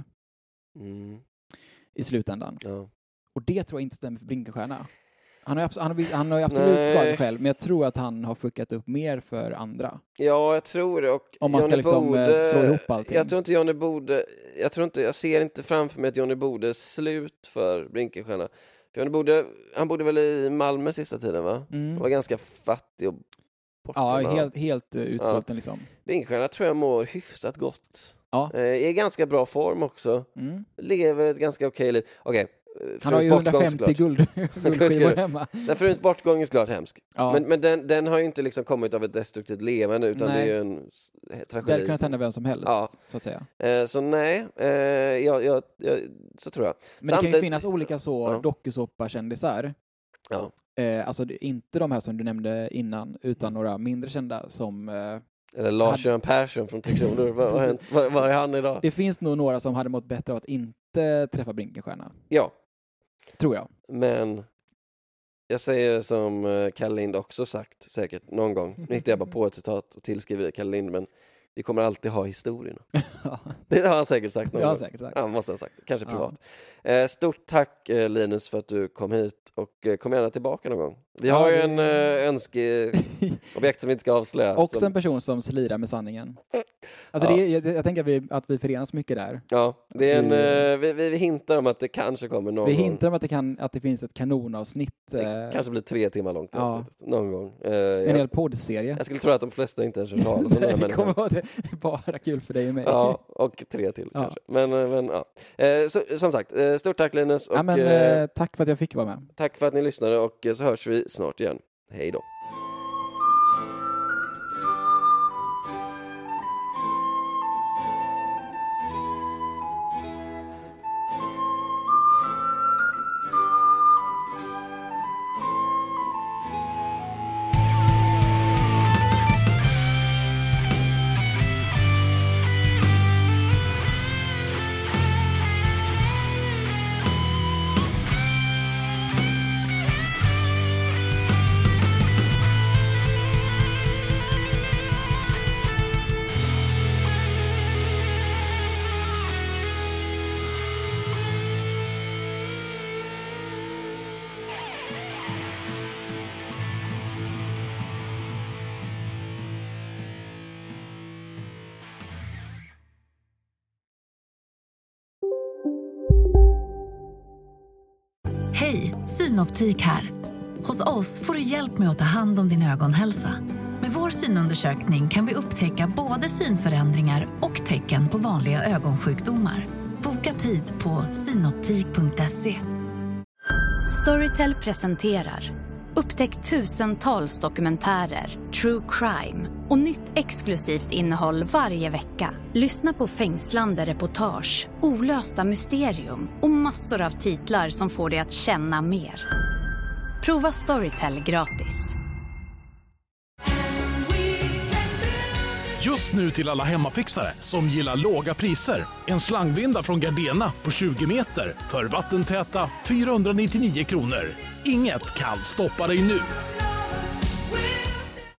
[SPEAKER 7] I slutändan. Ja. Och det tror jag inte stämmer för Brinkstjärna. Han har ju absolut skadat sig själv, men jag tror att han har fuckat upp mer för andra.
[SPEAKER 6] Ja, jag tror det. Och
[SPEAKER 7] om man ska liksom slå ihop allting.
[SPEAKER 6] Jag tror inte Johnny Bode, jag ser inte framför mig att Johnny Bode är slut för Brinkstjärna. För Johnny Bode, han bodde väl i Malmö sista tiden, va? Han var ganska fattig och borta.
[SPEAKER 7] Ja, helt utsvulten liksom.
[SPEAKER 6] Brinkstjärna tror jag mår hyfsat gott. Ja. Är i ganska bra form också. Lever ett ganska okej liv. Okej.
[SPEAKER 7] Han har ju 150 guldskivor hemma.
[SPEAKER 6] Den fruns bortgång är klart hemsk. Ja. Men den har ju inte liksom kommit av ett destruktivt levande, utan det är ju en tragedi.
[SPEAKER 7] Det kan hända vem som helst, så att säga.
[SPEAKER 6] Så nej, så tror jag.
[SPEAKER 7] Men det kan ju finnas olika dokusåpa-kändisar. Ja. Alltså inte de här som du nämnde innan, utan några mindre kända som...
[SPEAKER 6] Eller Lars-Göran Persson från 3 kronor. Vad är han idag?
[SPEAKER 7] Det finns nog några som hade mått bättre av att inte träffa Brinkstjärna.
[SPEAKER 6] Ja.
[SPEAKER 7] Tror jag.
[SPEAKER 6] Men jag säger som Kalle Lind också sagt säkert någon gång. Nu hittade jag bara på ett citat och tillskriver det Kalle Lind, men vi kommer alltid ha historierna. Det har han säkert sagt någon gång. Ja, måste han sagt. Kanske privat. Stort tack Linus för att du kom hit, och kom gärna tillbaka någon gång. Vi har ju en önskeobjekt som vi inte ska avslöja.
[SPEAKER 7] Också en person som slirar med sanningen. Alltså jag tänker att vi förenas mycket där.
[SPEAKER 6] Ja, det är vi hintar om att det kanske kommer någon gång.
[SPEAKER 7] Vi hintar om att det finns ett kanonavsnitt.
[SPEAKER 6] Det kanske blir 3 timmar långt avsnitt. Någon gång.
[SPEAKER 7] En hel poddserie.
[SPEAKER 6] Jag skulle tro att de flesta inte ens hör talas om
[SPEAKER 7] det kommer vara bara kul för dig och mig.
[SPEAKER 6] Ja, och 3 till kanske. Men ja. Så, som sagt, stort tack Linus. Och,
[SPEAKER 7] tack för att jag fick vara med.
[SPEAKER 6] Tack för att ni lyssnade, och så hörs vi snart igen. Hej då.
[SPEAKER 1] Hej, Synoptik här. Hos oss får du hjälp med att ta hand om din ögonhälsa. Med vår synundersökning kan vi upptäcka både synförändringar och tecken på vanliga ögonsjukdomar. Boka tid på synoptik.se.
[SPEAKER 5] Storytel presenterar upptäck tusentals dokumentärer, true crime och nytt exklusivt innehåll varje vecka. Lyssna på fängslande reportage, olösta mysterium och massor av titlar som får dig att känna mer. Prova Storytel gratis.
[SPEAKER 11] Just nu till alla hemmafixare som gillar låga priser. En slangvinda från Gardena på 20 meter för vattentäta 499 kronor. Inget kan stoppa dig nu.